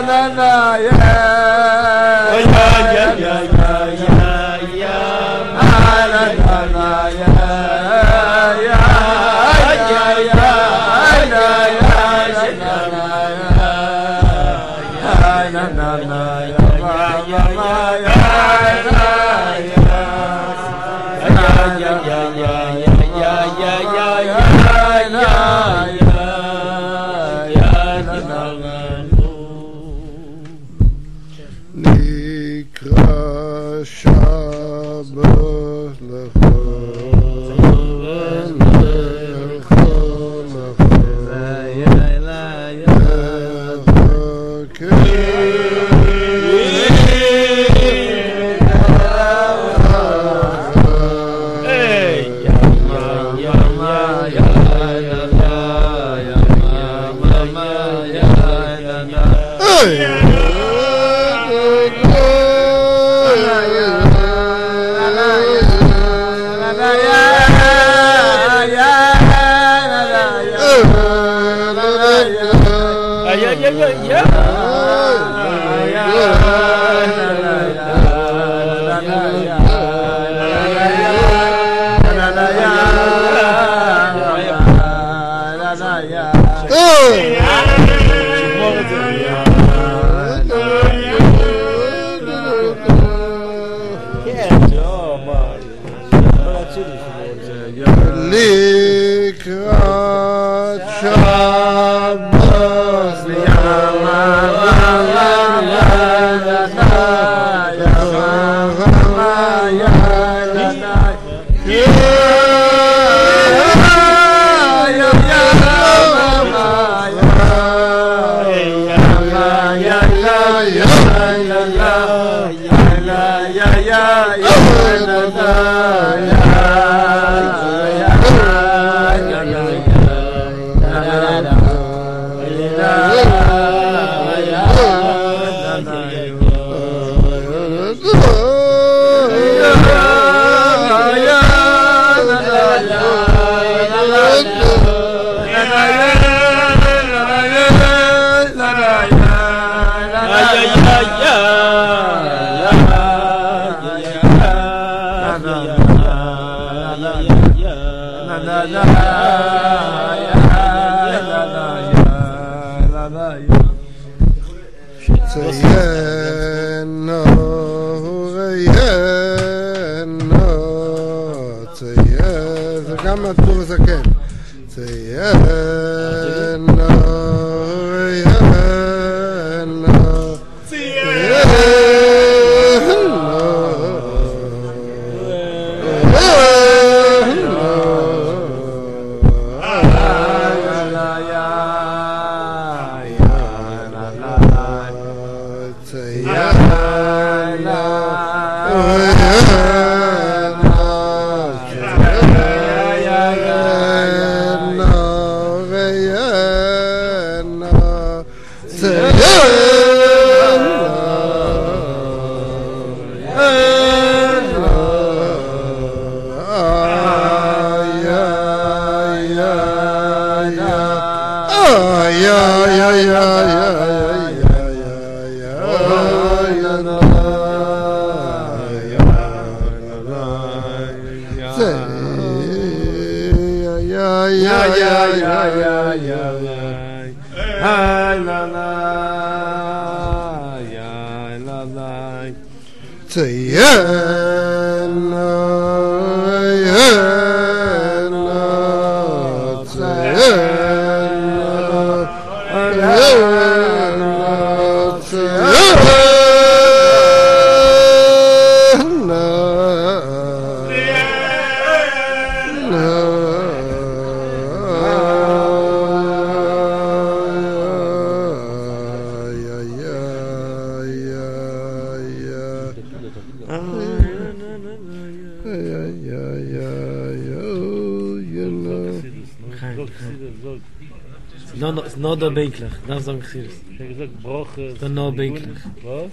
No da Benkler, das sagen sie. Ich habe gesagt, Bruch ist no Benkler. Was?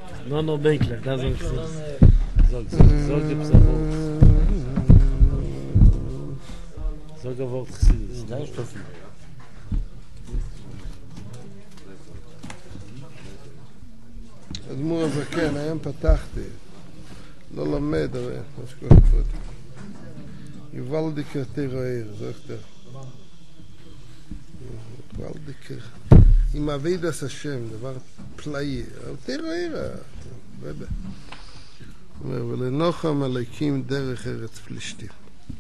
No Benkler, das sagen sie. Sag gibt's ein Wort. Sag ein Wort, Chassidus. אדמו"ר הזקן, היום פתחתי, לא לומד, אבל מה שקורה פה. יוולדיקר תירוער, זוכתר. יוולדיקר. עם עבידת השם, דבר פלאי, תירוער, רבה. אומר, ולנוחם הליקים דרך ארץ פלישתים.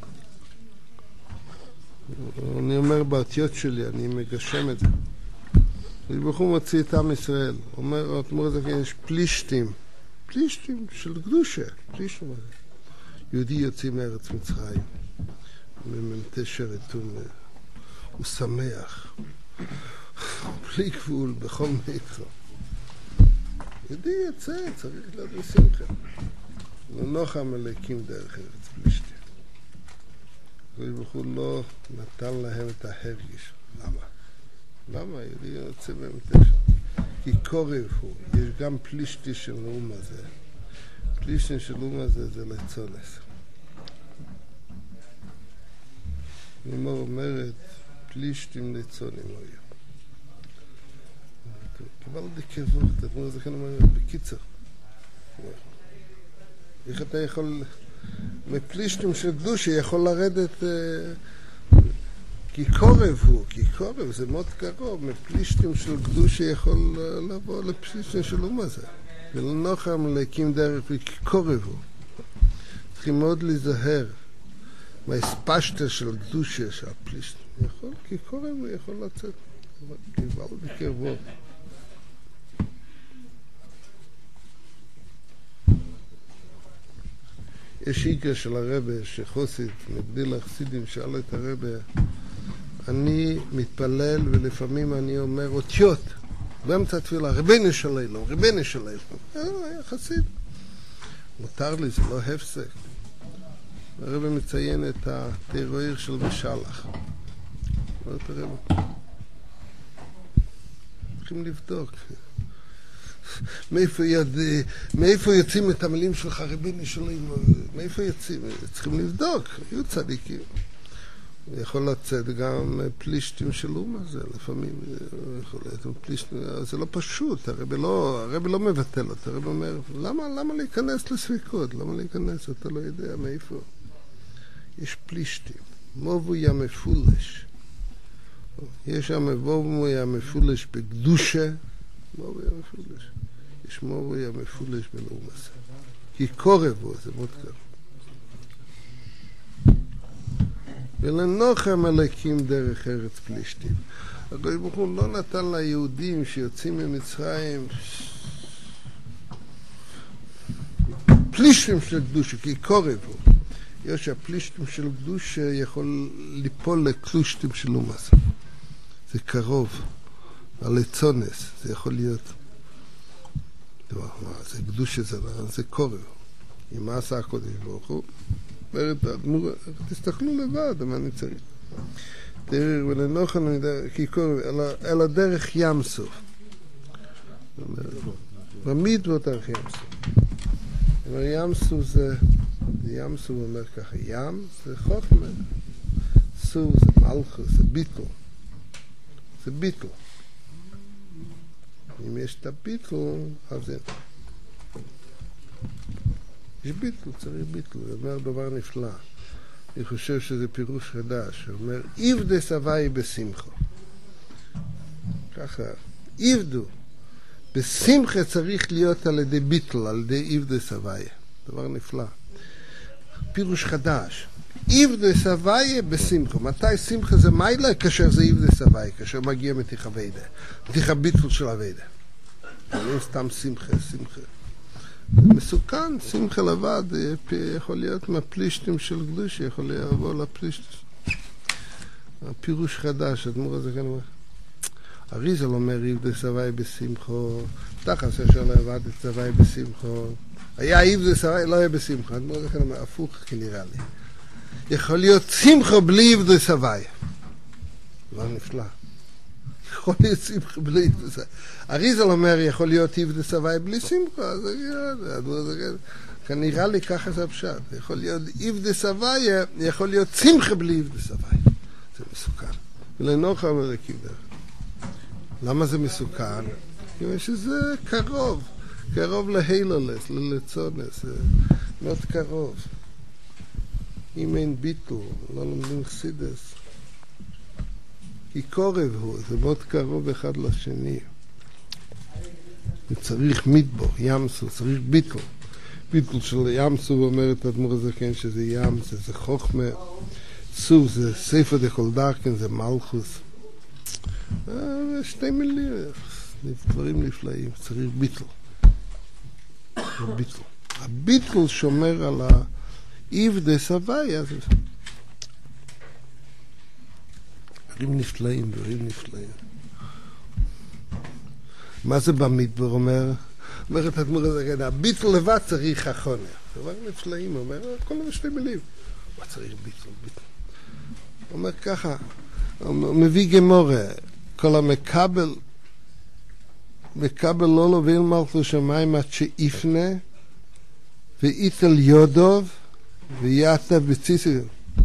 אני אומר באותיות שלי, אני מגשם את זה. ברוך הוא מוציא את עם ישראל. אומר, אדמו"ר הזקן, יש פלישתים. פלישתים של קדושה. פלישתים הזה. יהודי יוצא מארץ מצרים. מממתי שרתון. הוא שמח. בלי גבול, בכל מקרה. יהודי יוצא, צריך להיות בשמחה. לנוחם הליקים דרך ארץ פלישתים. ברוך הוא לא נתן להם את ההרגש. למה? למה? יהודי יוצא במתש. כי קורב הוא. יש גם פלישתי של לאום הזה. פלישתי של לאום הזה זה לצונס. לימור אומרת, פלישתים לצונים היו. קיבלתי כבוד, אדמו"ר הזקן אומר, בקיצר. איך אתה יכול, מפלישתים של קדושה יכול לרדת, כי קורב הוא, כי קורב זה מאוד קרוב, מפלישתים של קדושה יכול לבוא לפלישתים של לאום הזה. ולנוחם להקים דרך, כי קורב הוא. צריכים מאוד להיזהר. מהספשטה של קדושה של הפלישתים. יכול, כי קורב הוא יכול לצאת. קיבל בקרבו. יש איקר של הרבה שחוסית, מגדיל החסידים, שאל את הרבה, אני מתפלל ולפעמים אני אומר אותיות, באמצע תפילה, רבנו שלנו, רבנו שלנו. חסיד. מותר לי, זה לא הפסק. הרבה מציין את התירוער של בשלח. צריכים לבדוק. מאיפה יוצאים את המילים שלך, רבינו שלנו? מאיפה יוצאים? צריכים לבדוק. היו צדיקים. יכול לצאת גם פלישתים של אומה זה, לפעמים יכול להיות פלישתים, זה לא פשוט, הרב לא מבטל אותה, הרב אומר, למה להיכנס לספיקות? למה להיכנס? אתה לא יודע מאיפה. יש פלישתים, מובו יא מפולש. יש שם מובו יא מפולש בקדושה, מובו יא מפולש. יש מובו יא מפולש בלאומס. כי קורב בו, זה מאוד קרוב. ולנוחם הליקים דרך ארץ פלישתים. הקדוש ברוך הוא לא נתן ליהודים שיוצאים ממצרים פלישתים של קדושה, כי קורב הוא. יש הפלישתים של קדושה יכול ליפול לקלושתים של אומס. זה קרוב, הלצונס, זה יכול להיות. זה קדושה, זה קורב. עם מה עשה הקדוש ברוך הוא? תסתכלו לבד, מה אני צריך? דרך ולנוחם, כי קורב, אלא דרך ים סוף. במידות דרך ים סוף. ים סוף זה, ים סוף אומר ככה, ים זה חוכמה, סוף זה מלכות, זה ביטל. זה ביטל. אם יש את הביטל, אז זה... יש ביטל, צריך ביטל, זה אומר דבר נפלא. אני חושב שזה פירוש חדש, הוא אומר, עבדי סבי בשמחו. ככה, עבדו. בשמחה צריך להיות על ידי ביטל, על ידי עבדי סבי. דבר נפלא. פירוש חדש. עבדי סבי בשמחו. מתי שמחה זה מיילה? כאשר זה עבדי סבי, כאשר מגיע מתיך הווידה. מתיך הביטל של הווידה. לא סתם שמחה, שמחה. זה מסוכן, שמחה לבד יכול להיות מהפלישתים של קדושה, יכול לבוא לפלישתים. הפירוש חדש, אדמו"ר הזקן אומר, אריזל אומר עבדי סבי בשמחו, תחס אשר לא עבד את סבי בשמחו, היה עבדי סבי, לא היה בשמחו, אדמו"ר הזקן אומר, הפוך כנראה לי. יכול להיות שמחו בלי עבדי סבי. דבר נפלא. יכול להיות שמחה בלי עבדי סבי. אריזל אומר, יכול להיות עבדי סבי בלי שמחה, אז כנראה לי ככה זה הפשט. יכול להיות עבדי סבי, יכול להיות שמחה בלי עבדי סבי. זה מסוכן. ולנוחם הליקים דרך. למה זה מסוכן? כי שזה קרוב. קרוב להילולס, ללצונס, מאוד קרוב. אם אין ביטול, לא לומדים חסידס. כי קורב הוא, זה מאוד קרוב אחד לשני. צריך מדבור, ימסו, צריך ביטול. ביטול של ימסו, אומרת אדמו"ר הזקן שזה ים, זה חוכמה. סוף זה ספר דכל דרכן, זה מלכוס. שתי מילים, דברים נפלאים, צריך ביטול. ביטול. הביטול שומר על האיבדס הוויה. דברים נפלאים, דברים נפלאים. מה זה במדבר אומר? אומרת אדמו"ר הזקן, הביטול לבד צריך החונר. דבר נפלאים, אומר, כל שתי מילים. מה צריך ביטול, ביטול? אומר ככה, הוא מביא גמורה, כל המקבל, מקבל לא לוביל מלכות שמיים עד שיפנה, ואיתל יודוב, ויעטב בציסי.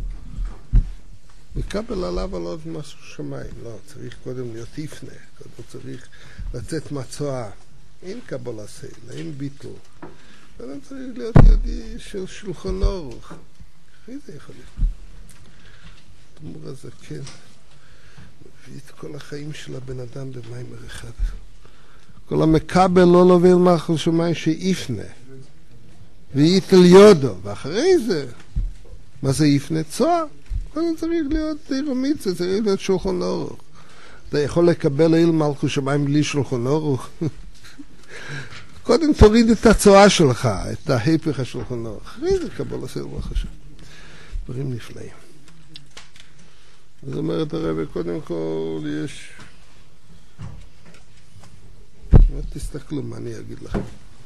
מקבל עליו על עוד משהו שמיים, לא, צריך קודם להיות יפנה, קודם צריך לצאת מצועה. אין קבל הסייל, אין ביטול. קודם צריך להיות יהודי של שולחן אורך. אחרי זה יכול להיות. אדמו"ר הזקן מביא את כל החיים של הבן אדם במיימר אחד. כל המקבל לא לוביל מלכות שמיים שיפנה ויתל יודו, ואחרי זה מה זה יפנה? צוהר. קודם צריך להיות דירומיצה, צריך להיות שולחן אורך. אתה יכול לקבל איל מלכות שמיים בלי שולחן אורך? קודם תוריד את הצועה שלך, את ההיפך השולחן אורך. אחרי זה קבל הסייל בחשב. דברים נפלאים. זאת אומרת הרב, קודם כל יש... תסתכלו מה אני אגיד לכם.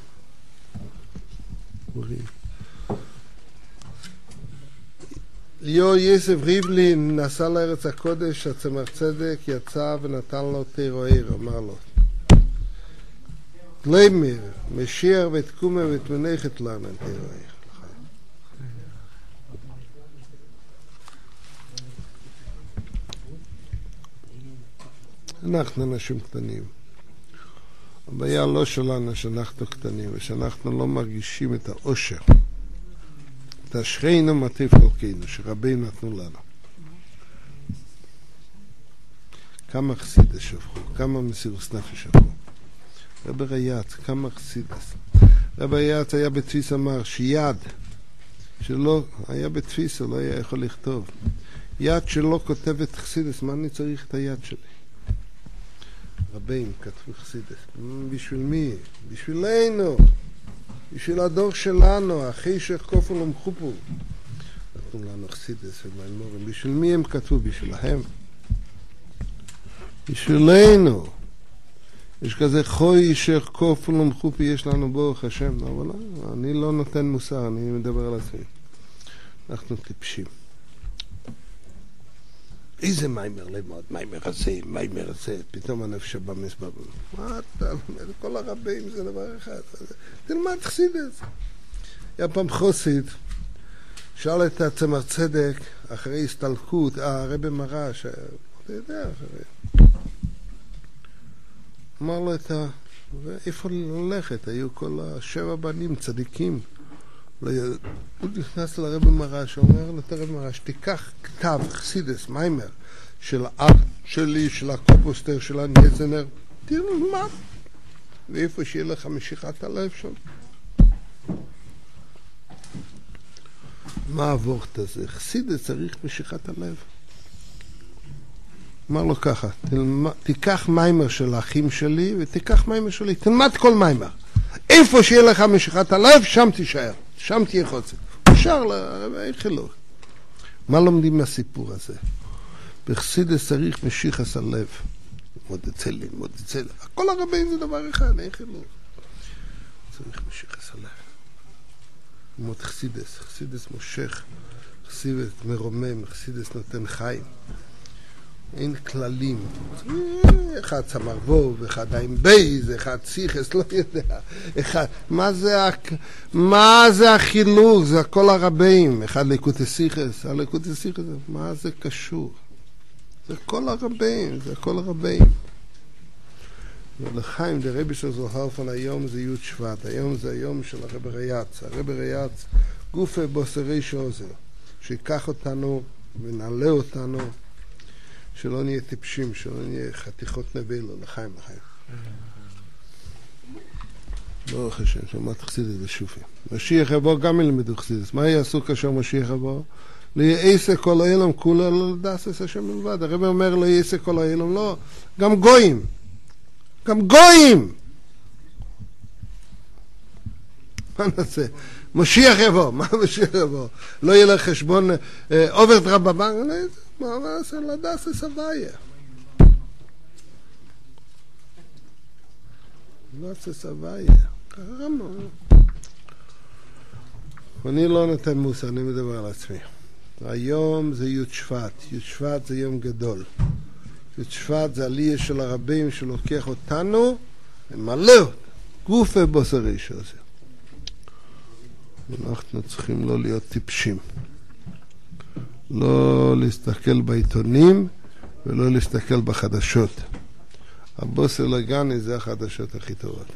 יוסף ריבלין נסע לארץ הקודש, הצמח צדק יצא ונתן לו תירוער, אמר לו תלמר, משיח ותקומה ותמנחת לנו תירוער. אנחנו אנשים קטנים. הבעיה לא שלנו שאנחנו קטנים ושאנחנו לא מרגישים את העושר. את אשרינו מטיף חלקנו שרבים נתנו לנו. כמה חסידס שפכו, כמה מסירות נפש שפכו. רבי רייץ, כמה חסידס. רבי רייץ היה בתפיס אמר שיד שלא היה בתפיס, לא היה יכול לכתוב. יד שלא כותבת חסידס, מה אני צריך את היד שלי? רבים כתבו חסידס. בשביל מי? בשבילנו. בשביל הדור שלנו, אחי שכופו ומחופו. נתנו לנו חסידס ומיימורים. בשביל מי הם כתבו? בשבילהם. בשבילנו. יש כזה חוי שכופו ומחופו יש לנו ברוך השם. אבל אני לא נותן מוסר, אני מדבר על עצמי. אנחנו טיפשים. איזה מיימר למוד, מיימר הזה, פתאום הנפש במסבר. מה אתה אומר? כל הרבים זה דבר אחד. תלמד חסידס. היה פעם חוסית, שאל את הצמח צדק, אחרי הסתלקות, הרבי מרש, אתה יודע, אמר לו איפה ללכת? היו כל 7 בנים צדיקים. הוא נכנס לרבי מרש, הוא אומר לרבי מרש, תיקח כתב חסידס, מיימר, של האב שלי, של הקופוסטר, של הנזנר, תלמד. ואיפה שיהיה לך משיכת הלב שם. מה הוורט הזה? חסידס צריך משיכת הלב. אמר לו ככה, תיקח מיימר של האחים שלי ותיקח מיימר שלי, תלמד כל מיימר. איפה שיהיה לך משיכת הלב, שם תישאר. שם תהיה חוצת. אפשר לרבי חילוך. מה לומדים מהסיפור הזה? בחסידס צריך משיכת הלב. מודצלים. כל הרבים זה דבר אחד, אין חילוך. צריך משיכת הלב. מות חסידס. חסידס מושך. חסידס מרומם. חסידס נותן חיים. אין כללים. אחד צמר ווב, אחד עם בייז, אחד סיכס, לא יודע. מה זה החילוק? זה הכל הרבים. אחד ליקוטי סיכס, הליקוטי סיכס, מה זה קשור? זה כל הרבים, זה כל הרבים. ולחיים דה רבי שזו הרפון היום זה י' שבט, היום זה היום של הרב ריאץ. הרב ריאץ גופה בוסרי שעוזר, שיקח אותנו ונעלה אותנו, שלא נהיה טיפשים, שלא נהיה חתיכות נבילו, לחיים. ברוך השם, שמעת חסידות ושופי. משיח יבוא גם ילמדו חסידות. מה יעשו כאשר משיח יבוא? לא יעשה כל העולם כולה, לא לדעת את השם מלבד. הרב אומר לא יעשה כל העולם, לא. גם גויים. מה נעשה? משיח יבוא. מה משיח יבוא? לא יהיה לך חשבון אוברדרפט בבנק? מה נעשה? לדעת את סבאיה. לא עושה סבאיה. קראנו. אני לא נותן מוסר, אני מדבר על עצמי. היום זה י' שבט. י' שבט זה יום גדול. י' שבט זה עלייה של הרבים שלוקח אותנו ומלא אותנו. גופה בוסרי שעושה. אנחנו צריכים לא להיות טיפשים. לא להסתכל בעיתונים ולא להסתכל בחדשות. הבוסר לגני זה החדשות הכי טובות.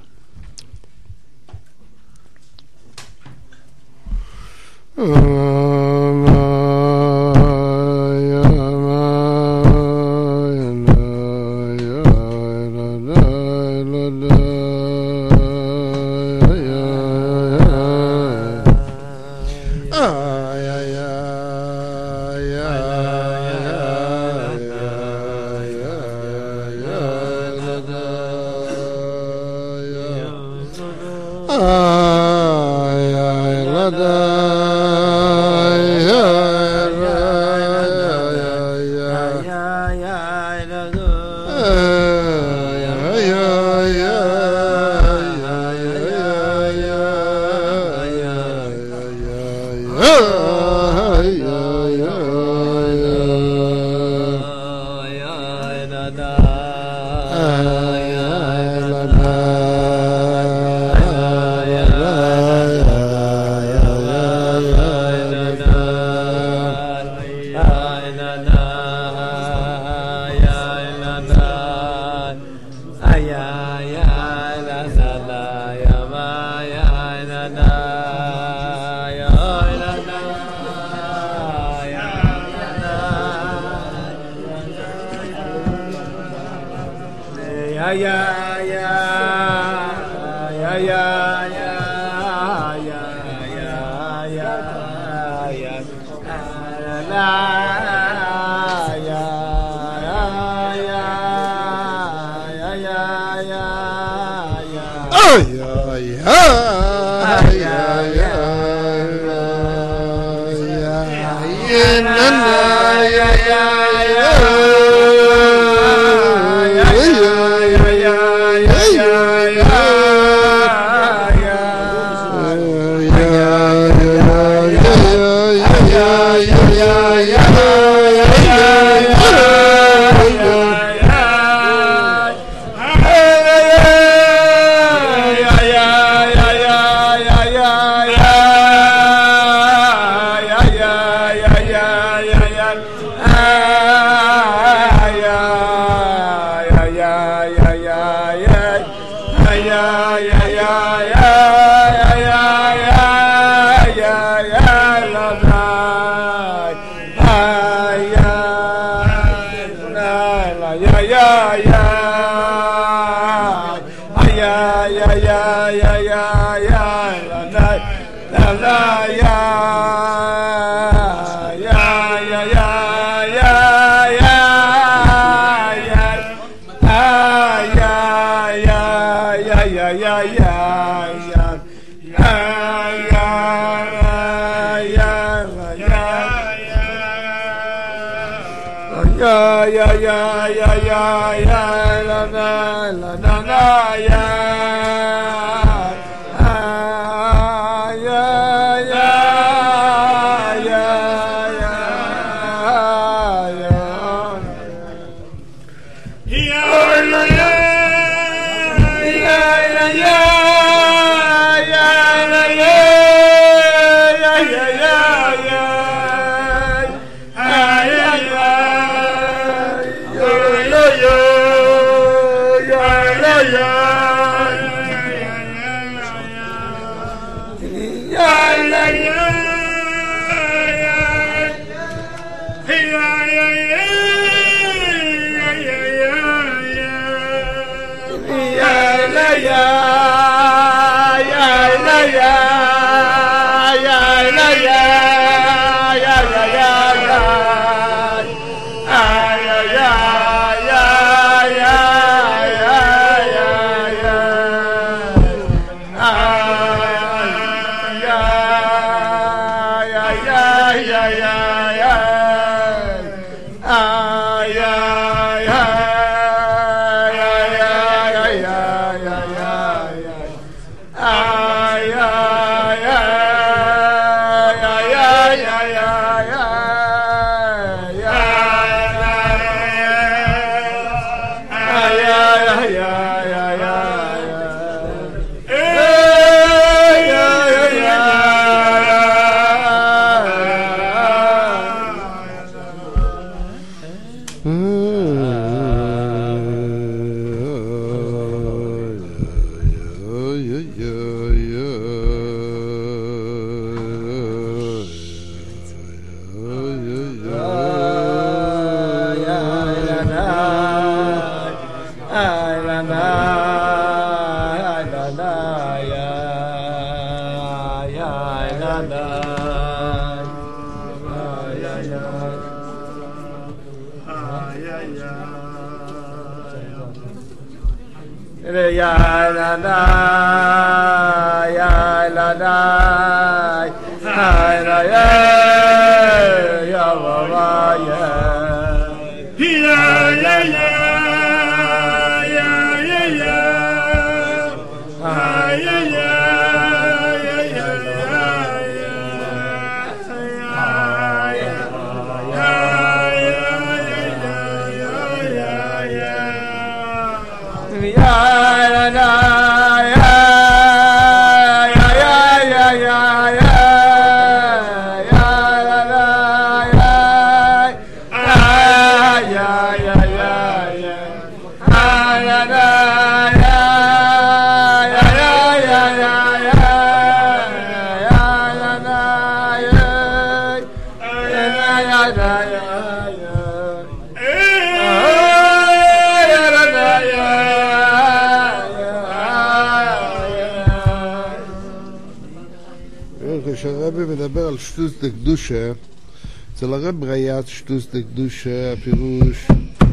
כשהרבי מדבר על שטוס דקדושה, אצל הרב ראיית שטוס דקדושה, הפירוש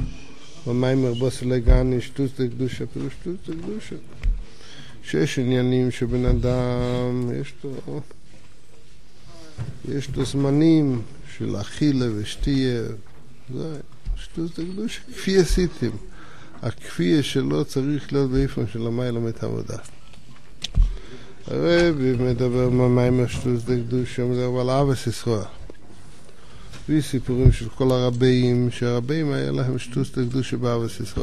במיימר בוסלגני, שטוס דקדושה, הפירוש שטוס דקדושה. שיש עניינים שבן אדם יש לו זמנים של אכילה ושתייה, זה שטוס דקדושה. כפי עשיתם, הכפי שלו צריך להיות באיפן של המיילה מתעבודה. הרבי מדבר במיימר שטוס דקדושה, מדבר על אהבת ישראל. וסיפורים של כל הרבים, שהרבים היה להם שטוס דקדושה באהבת ישראל.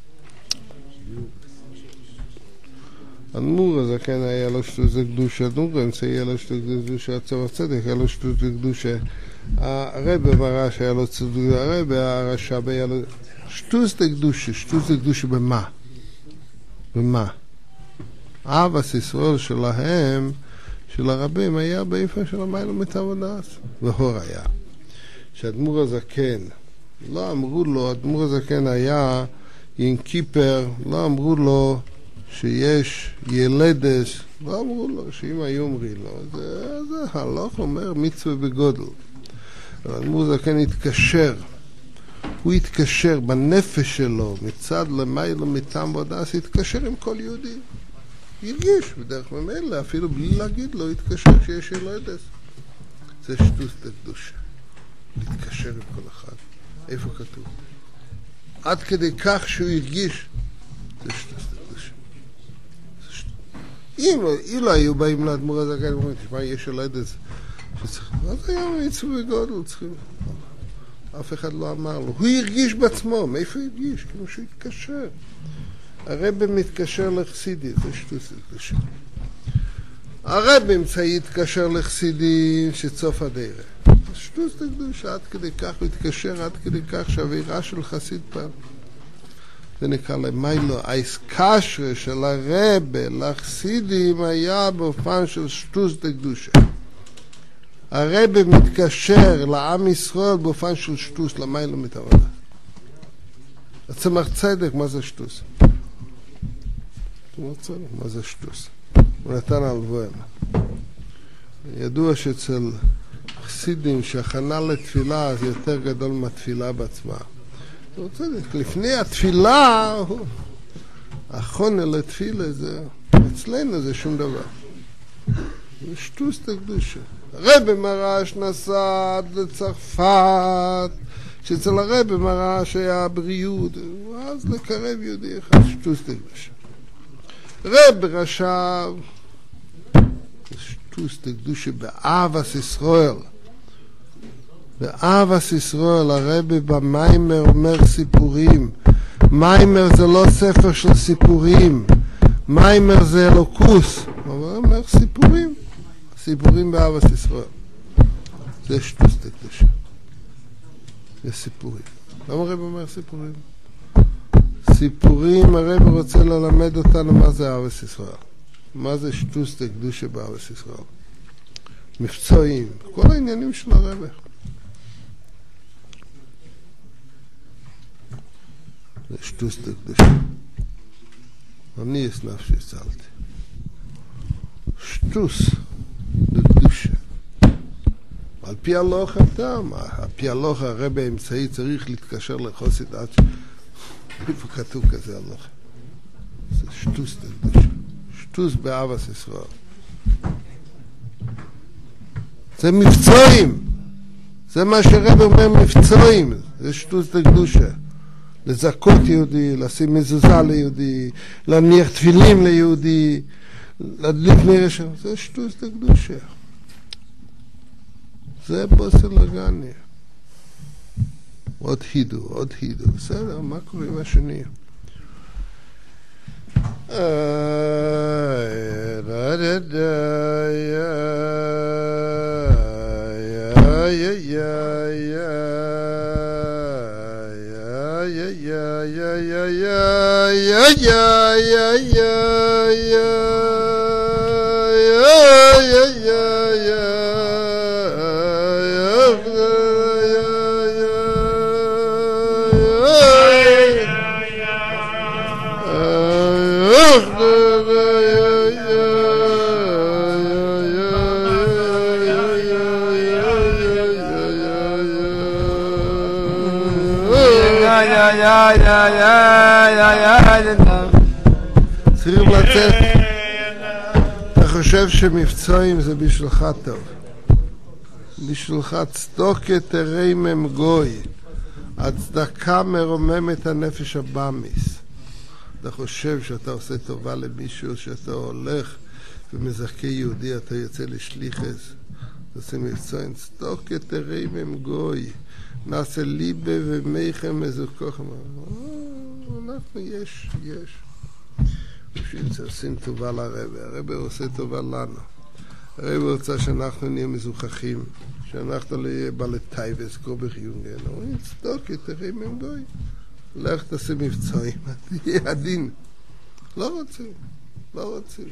אדמו"ר הזקן היה לו שטוס דקדושה, אדמו"ר האמצעי היה לו שטוס דקדושה, הצבא צדק היה לו שטוס דקדושה, הרבי ברש היה לו שטוס דקדושה, הרבי הרש"ב היה לו שטוס דקדושה. שטוס דקדושה במה? במה? אהבת ישראל שלהם, של הרבים, היה באיפן של המיילה מתעבודות. והור היה. שהאדמו"ר הזקן, לא אמרו לו, האדמו"ר הזקן היה עם כיפר, לא אמרו לו שיש ילדס, לא אמרו לו, שאם היו אומרים לו, זה הלוך אומר מצווה בגודל. האדמו"ר הזקן התקשר, הוא התקשר בנפש שלו, מצד למיילה מתעבודות, התקשר עם כל יהודי. הרגיש בדרך ממילא, אפילו בלי להגיד לו, התקשר שיש ילדס. זה שטוס דקדושה. להתקשר עם כל אחד. איפה כתוב? עד כדי כך שהוא הרגיש, זה שטוס דקדושה. אם לא היו באים לאדמו"ר הזקן, אומרים, תשמע, יש ילדס שצריך, אז היה מצווה בגודל, צריכים. אף אחד לא אמר לו. הוא הרגיש בעצמו. מאיפה הוא הרגיש? כמו שהוא התקשר. הרבי מתקשר לחסידי, זה שטוס דקדושה. הרבי אמצעי התקשר לחסידי שצוף הדרך. שטוס דקדושה, עד כדי כך הוא התקשר, עד כדי כך שהאווירה של חסיד פעם. זה נקרא למיילו, האיסקשרה של הרבי לחסידים היה באופן של שטוס דקדושה. הרבי מתקשר לעם ישראל באופן של שטוס, למיילו מתעבודה. הצמח צדק, מה זה שטוס? מה זה שטוס? הוא נתן הלוואה. ידוע שאצל חסידים שהכנה לתפילה זה יותר גדול מהתפילה בעצמה. לפני התפילה, הכונה לתפילה זה, אצלנו זה שום דבר. זה שטוס דקדושה. הרב מרש נסע עד לצרפת, שאצל הרב מרש היה בריאות, אז לקרב יהודי אחד, שטוס דקדושה. רב רשב, שטוס דקדושה באהבת ישראל. באהבת ישראל, הרב במיימר אומר סיפורים. מיימר זה לא ספר של סיפורים. מיימר זה אלוקוס. הוא אומר סיפורים. סיפורים באהבת ישראל. זה שטוס דקדושה. זה סיפורים. למה הרב אומר סיפורים? סיפורים, הרב רוצה ללמד אותנו מה זה אהבת ישראל. מה זה שטוס דקדושה באהבת ישראל. מבצעים. כל העניינים של הרב. זה שטוס דקדושה. אני אסנף שהצלתי. שטוס דקדושה. על פי הלוך הטעם, על פי הלוך הרב האמצעי צריך להתקשר לחוסית עד איפה כתוב כזה הלוך. זה שטוס דקדושה. שטוס באהבת ישראל. זה מבצעים. זה מה שהרב אומר מבצעים. זה שטוס דקדושה. לזכות יהודי, לשים מזוזה ליהודי, להניח תפילים ליהודי, להדליק נר שם. זה שטוס דקדושה. זה בוסר לגני. עוד הידו. בסדר, מה קורה עם השני? צריכים לצאת. אתה חושב שמבצעים זה בשבילך טוב, בשבילך צדוקה תרמם גוי, הצדקה מרוממת הנפש הבאמיס. אתה חושב שאתה עושה טובה למישהו, שאתה הולך ומזכה יהודי, אתה יוצא לשליחס, עושה מבצעים. צדוקה תרמם גוי, נעשה ליבה ומייכם מזוכוכם. אנחנו יש בשביל זה עושים טובה לרב. הרב עושה טובה לנו. הרב רוצה שאנחנו נהיה מזוכחים, שאנחנו לא יהיה בעלי טייבס, קובך יונגן. אומרים, צדוקה תרמם גוי, לך תעשה מבצעים, תהיה עדין. לא רוצים.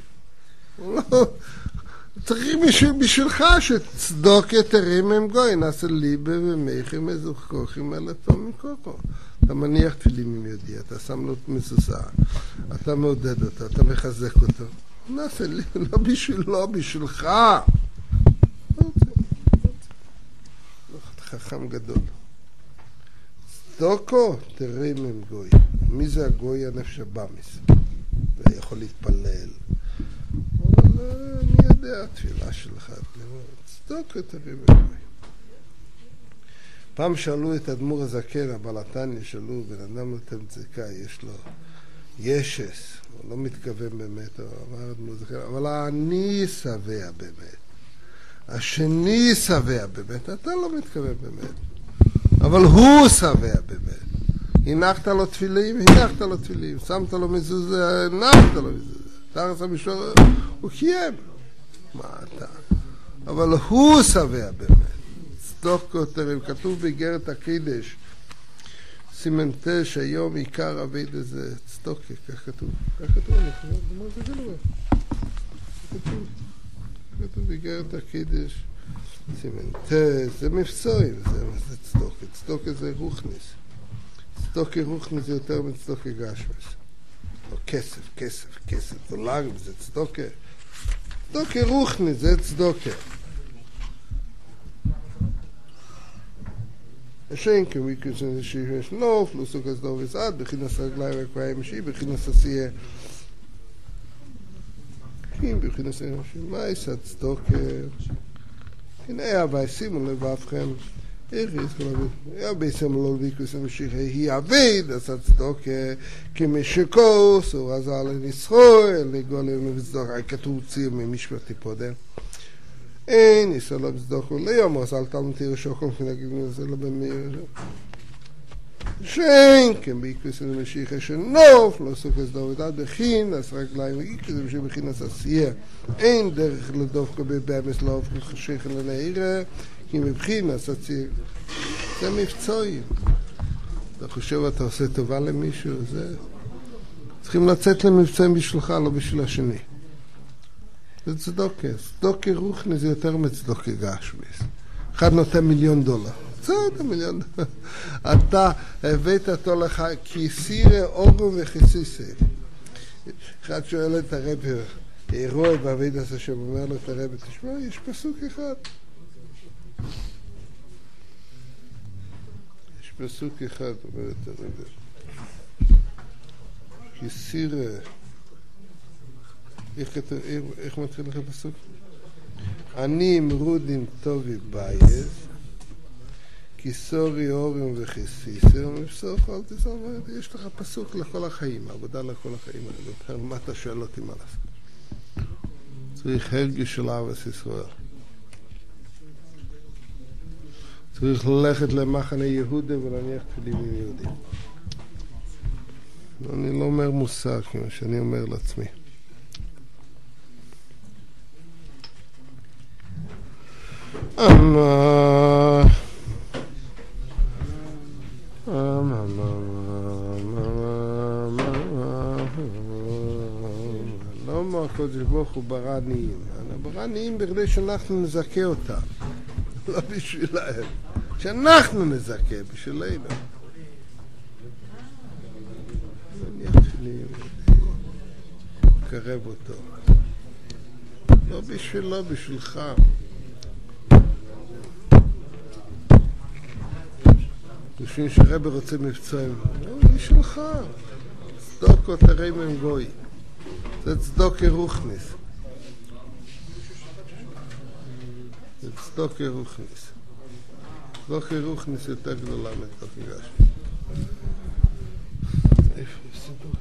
צריך בשבילך שצדוקה תרמם גוי, נעשה ליבה ומייכם מזוכוכם אלה פעמים כוחו. אתה מניח תפילים עם יהודי, אתה שם לו מזוזה, אתה מעודד אותו, אתה מחזק אותו. נעשה לי, לא בשבילך. חכם גדול. צדוקו תרמם גוי. מי זה הגוי? הנפש הבאמיס. ויכול להתפלל. אבל אני יודע, התפילה שלך. צדוקו תרמם גוי. פעם שאלו את אדמו"ר הזקן, הבעל התניא, שאלו, בן אדם נותן צדקה, יש לו ישס, הוא לא מתכוון באמת, אמר אדמו"ר הזקן, אבל אני שבע באמת, השני שבע באמת, אתה לא מתכוון באמת, אבל הוא שבע באמת. הנחת לו תפילים, שמת לו מזוזה, הנחת לו מזוזה, תחת המשור, הוא קיים. מה אתה? אבל הוא שבע באמת. צדוקה תרמם, כתוב באיגרת הקודש, סימן 9, היום עיקר עבד הזה, צדוקה, כך כתוב. אני אומר, זה גלוי. כתוב באיגרת הקודש, סימן 9, זה מבצעים, זה צדוקה. צדוקה זה רוחניס. צדוקה רוחניס זה יותר מצדוקה גשמס. או כסף, דולרים זה צדוקה. צדוקה רוחניס זה צדוקה. השנקה, ויקוס יש נוף, לא סוכס דוב וסעד, בכינס הרגליים הקביים משי, בכינס עשייה. בכינס הרגליים משי, מה יש הצדוקה? הנה אבל שימו לבבכם, איך יש בעצם לא לביקוס המשיח, היא עביד, אז הצדוק כמשקוס, הוא עזר לנסחוי, לגולם ובצדוק, כתוב ציר ממשפט תיפודם. אין, יש לו בצדוק וליום, אז אל תלמתי רשוקם, כנגיד זה לא במיר. שאין, כן ביקוס המשיח שנוף, לא סוכס דוד בכין, אז רגליים וגיקוס המשיח בכין אז עשייה. אין דרך לדווקא בבאמס לא הופכים חשיך לנעירה, כי מבחין אז הציר. זה מבצועים. אתה חושב אתה עושה טובה למישהו, זה... צריכים לצאת למבצעים בשבילך, לא בשביל השני. זה צדוקה. צדוקה רוחני זה יותר מצדוקה גשמיס. אחד נותן $1,000,000. זה עוד $1,000,000. אתה הבאת אותו לך כסירה אורום וכסיסה. אחד שואל את הרב, רואה בעביד הזה שאומר לו את הרב, תשמע, יש פסוק אחד. יש פסוק אחד, אומר את הרב. כסירה... איך מתחיל לך פסוק? אני מרודים טובי בייס, כיסורי אורים וכסיסר, ומפסוך אל תסור, יש לך פסוק לכל החיים, עבודה לכל החיים. מה אתה שואל אותי מה לעשות? צריך הרגש של אהבת ישראל. צריך ללכת למחנה יהודה ולהניח תפילין עם יהודים. אני לא אומר מוסר, כמו שאני אומר לעצמי. למה הקדוש ברוך הוא ברא עניים? ברא עניים בכדי שאנחנו נזכה אותם, לא בשבילהם, שאנחנו נזכה בשבילנו. נניח שלי קרב אותו, לא בשבילו, בשבילך. לפני שרבי רוצה מבצעים, לא, היא שלך. צדוקו תראי מהם גוי. זה צדוקי רוחניס. זה צדוקי רוחניס. צדוקי רוחניס יותר גדולה מצדוקי גשמי. איפה סידור?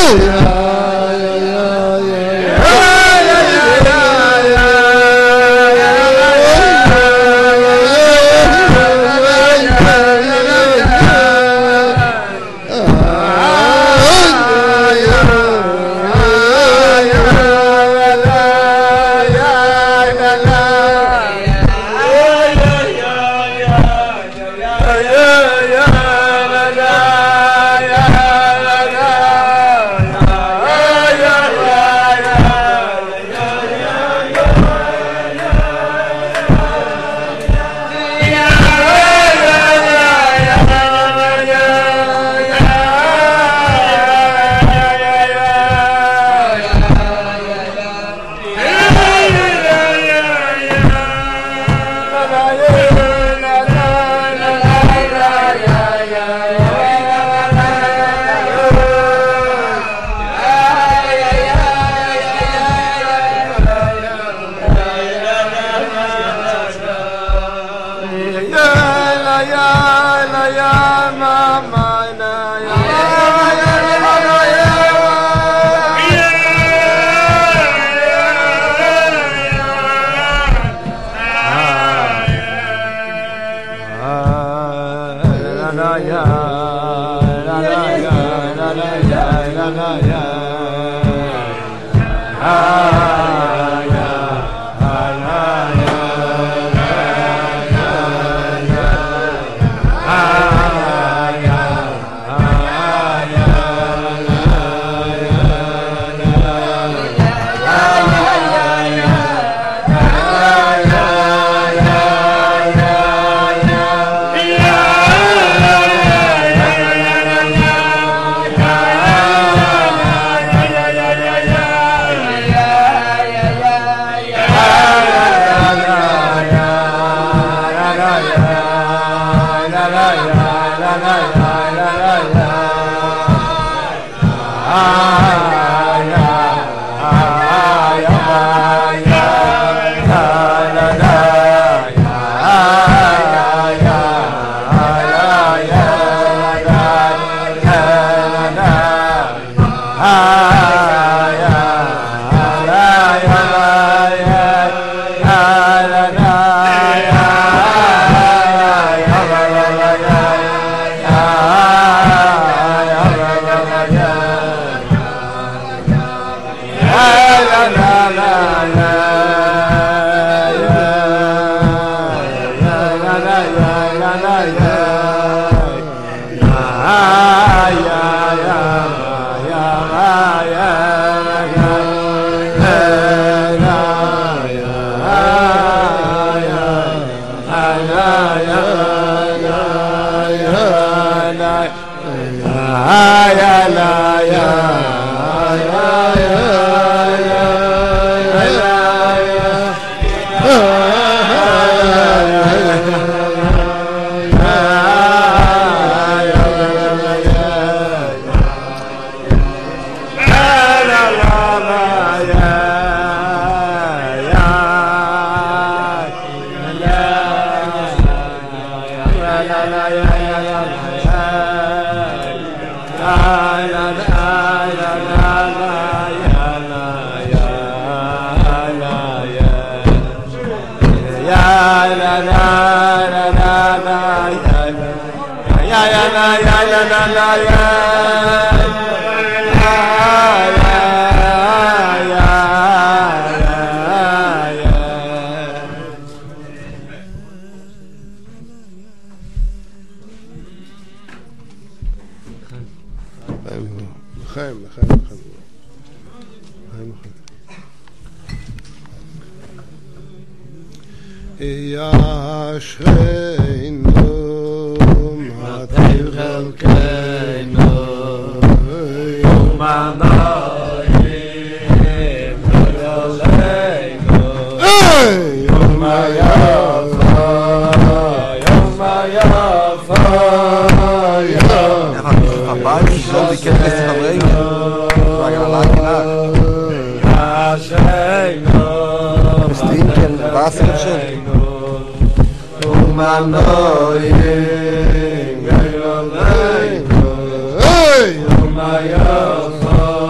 Hey!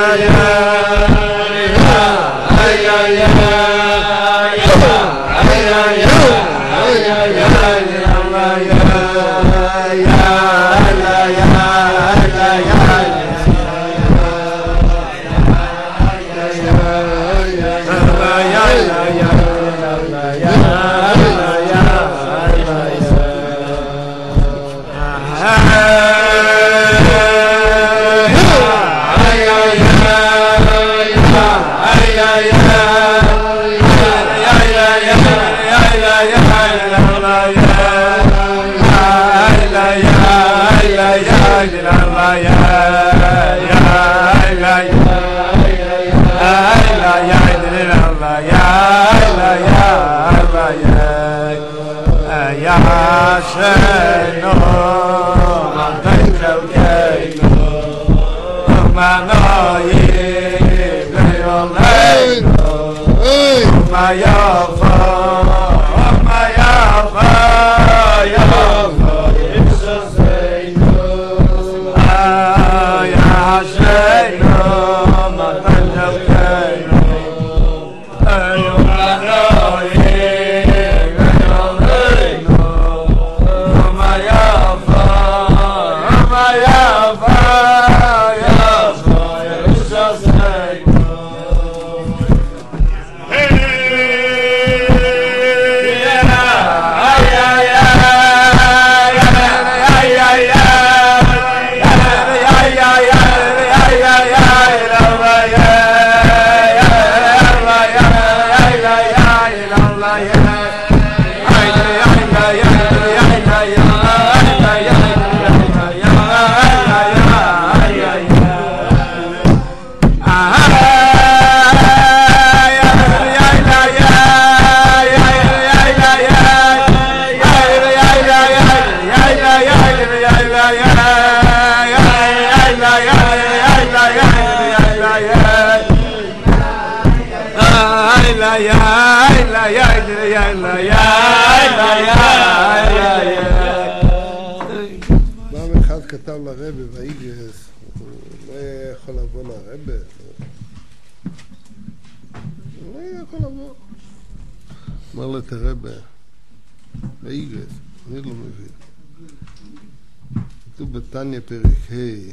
פעם אחד כתב לרבי באיגרס, הוא לא יכול לבוא לרבי, הוא לא יכול לבוא. אמר לו את הרבי באיגרס, אני לא מבין. כתוב בתניא פרק ה'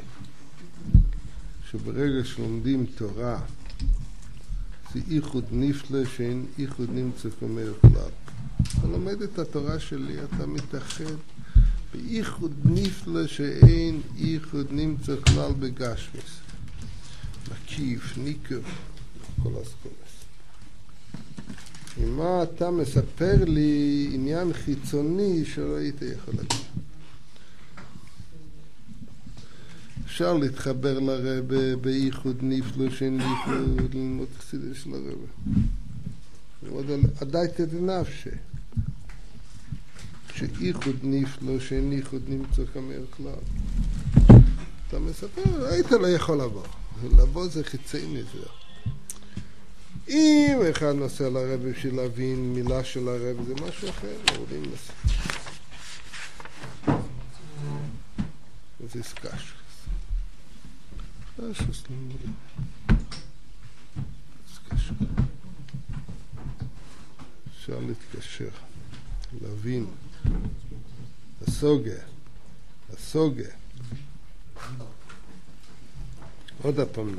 שברגע שלומדים תורה זה איחוד נפלא שאין איחוד נמצא כמר כלל. אתה לומד את התורה שלי, אתה מתאחד באיחוד נפלא שאין איחוד נמצא כלל בגשמיס. מקיף, ניקר, כל הסקולס. מה אתה מספר לי עניין חיצוני שלא היית יכול להגיד? אפשר להתחבר לרבי באיחוד נפלא שאין איחוד ללמוד חסידה של הרבי. עדיין תדנפשי שאיחוד נפלא שאין איחוד נמצא כמר כלל. אתה מספר, היית לא יכול לבוא. לבוא זה חיצי נזר. אם אחד נוסע לרבי בשביל להבין מילה של הרבי זה משהו אחר, עובדים לזה. זה סקש. סקש. אפשר להתקשר, להבין. הסוגה. עוד הפעם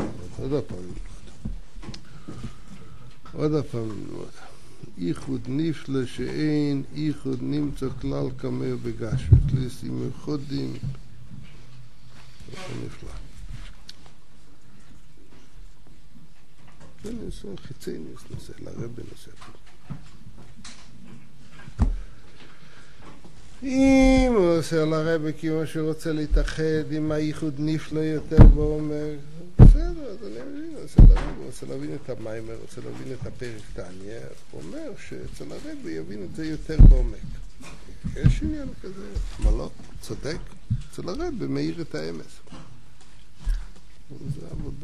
ללמוד. איחוד נפלא שאין איחוד נמצא כלל כמר בגשמית. לשים איחודים. זה נפלא. זה נושא חיצי נושא, לרבי נושא. אם הוא עושה לרבי כמו שהוא רוצה להתאחד עם הייחוד נפלא יותר ואומר בסדר, אז אני מבין, הוא רוצה להבין את המיימר, הוא רוצה להבין את הפרק תניא, הוא אומר שאצל הרבי יבין את זה יותר בעומק. יש עניין כזה, מה לא? צודק, אצל הרבי מאיר את האמס. זה עבודה.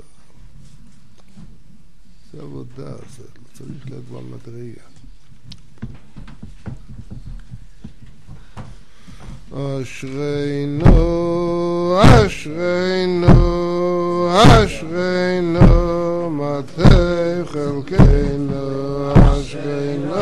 זה עבודה, זה לא צריך להיות בעל מדרגה. אשרינו, אשרינו, אשרינו מטה חלקנו אשרינו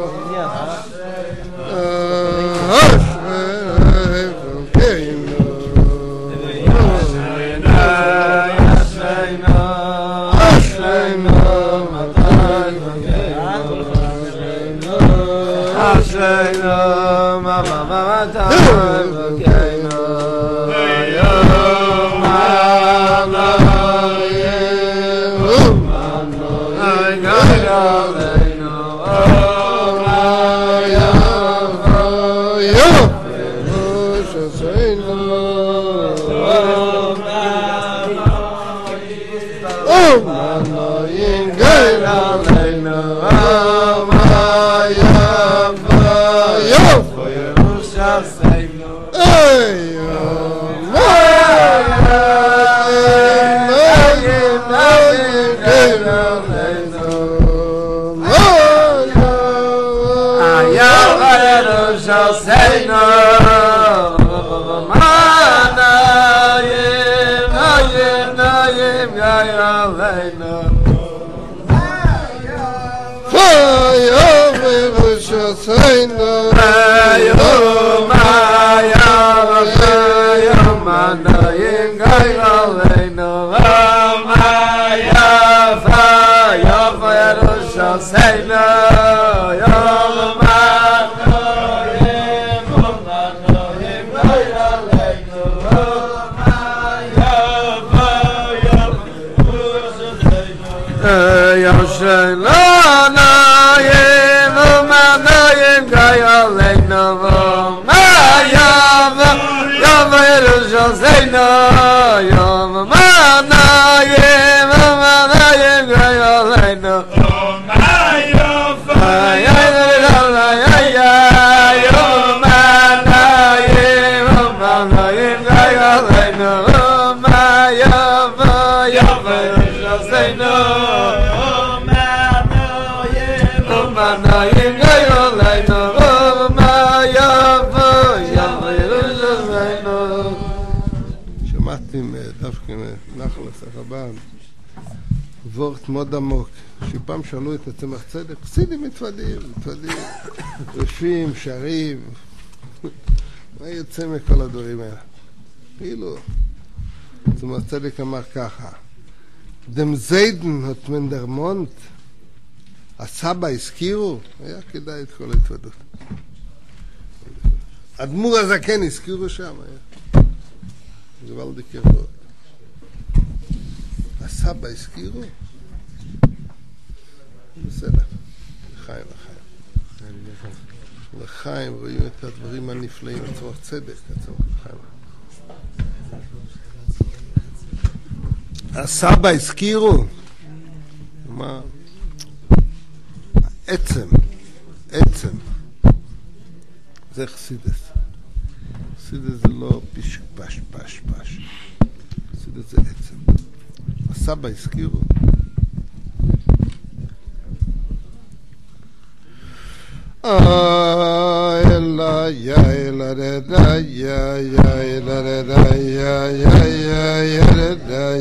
וורט מאוד עמוק, שפעם שאלו את הצמח צדק, חסידים מתוודים, רפים, שרים, מה יוצא מכל הדברים האלה? כאילו, צמח צדק אמר ככה, דם זיידן את מנדרמונט, הסבא הזכירו, היה כדאי את כל ההתוודות. אדמו"ר הזקן הזכירו שם, היה. גוואלדי כבוד. הסבא הזכירו? בסדר. לחיים רואים את הדברים הנפלאים, הצורך צדק, הצורך לחיים. הסבא הזכירו? מה? עצם. זה חסידס. חסידס זה לא פש. חסידס זה עצם. הסבא הזכירו. אלא יא אלא דה יא אלא דה יא אלא דה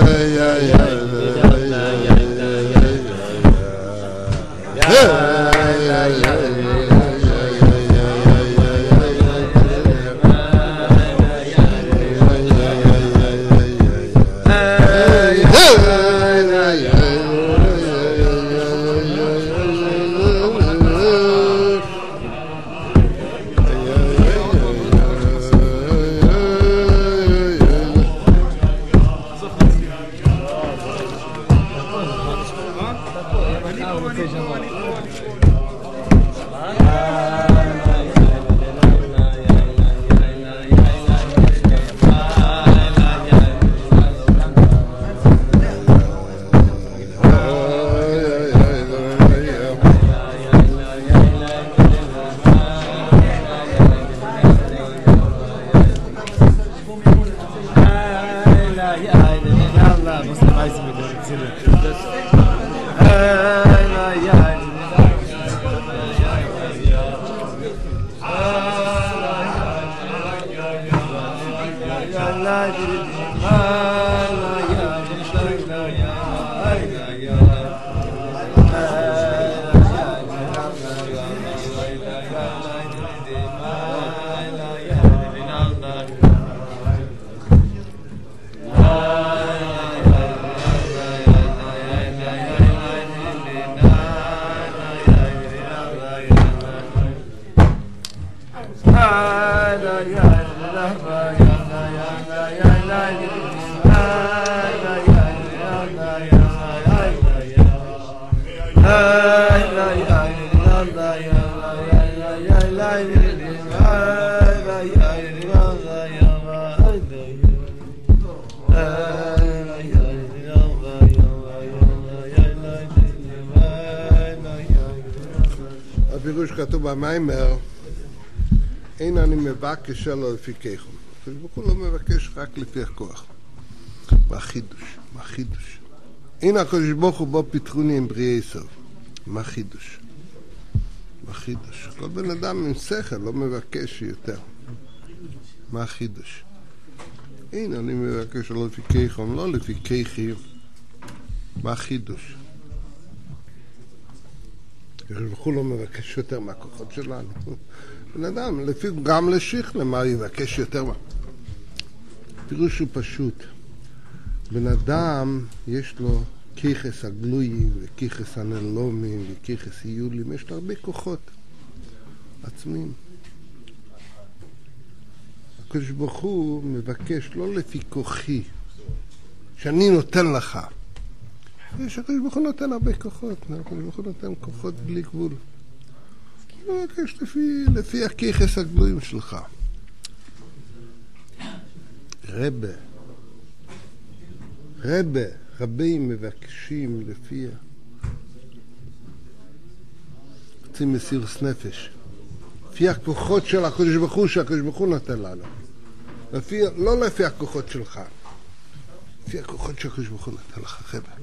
הפירוש כתוב במיימר, אין אני מבקש שלא לפי כיכם. הוא לא מבקש רק לפי הכוח. מה חידוש? אין הקדוש ברוך הוא בו פתרוני עם בריאי סוף. מה חידוש? כל בן אדם עם שכל לא מבקש יותר. מה חידוש? אין אני מבקש שלא לפי כיכם, לא לפי כיכי. מה חידוש? הוא לא מבקש יותר מהכוחות שלנו. בן אדם, גם לשיחלה, מה יבקש יותר? פירוש הוא פשוט. בן אדם, יש לו כיחס הגלויים, וכיחס הנלומים, וכיחס איולים, יש לו הרבה כוחות עצמיים. הקדוש ברוך הוא מבקש לא לפי כוחי, שאני נותן לך. יש הקדוש ברוך הוא נותן הרבה כוחות, הקדוש ברוך הוא נותן כוחות בלי גבול. הוא מבקש לפי הכיחס הגלויים שלך. רבים מבקשים לפי רוצים מסירות נפש. לפי הכוחות של הקדוש ברוך הוא שהקדוש ברוך הוא נותן לנו. לא לפי הכוחות שלך. לפי הכוחות שהקדוש ברוך הוא נותן לך, רבה.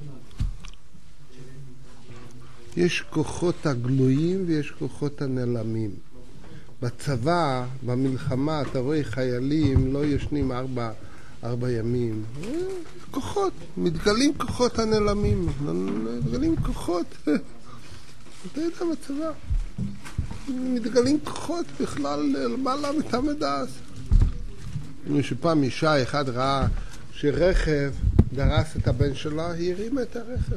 יש כוחות הגלויים ויש כוחות הנעלמים. בצבא, במלחמה, אתה רואה חיילים לא ישנים 4 ימים. כוחות, מתגלים כוחות הנעלמים. מתגלים כוחות. אתה יודע בצבא. מתגלים כוחות בכלל למעלה מתמדס. שפעם אישה אחד ראה שרכב דרס את הבן שלה, היא הרימה את הרכב.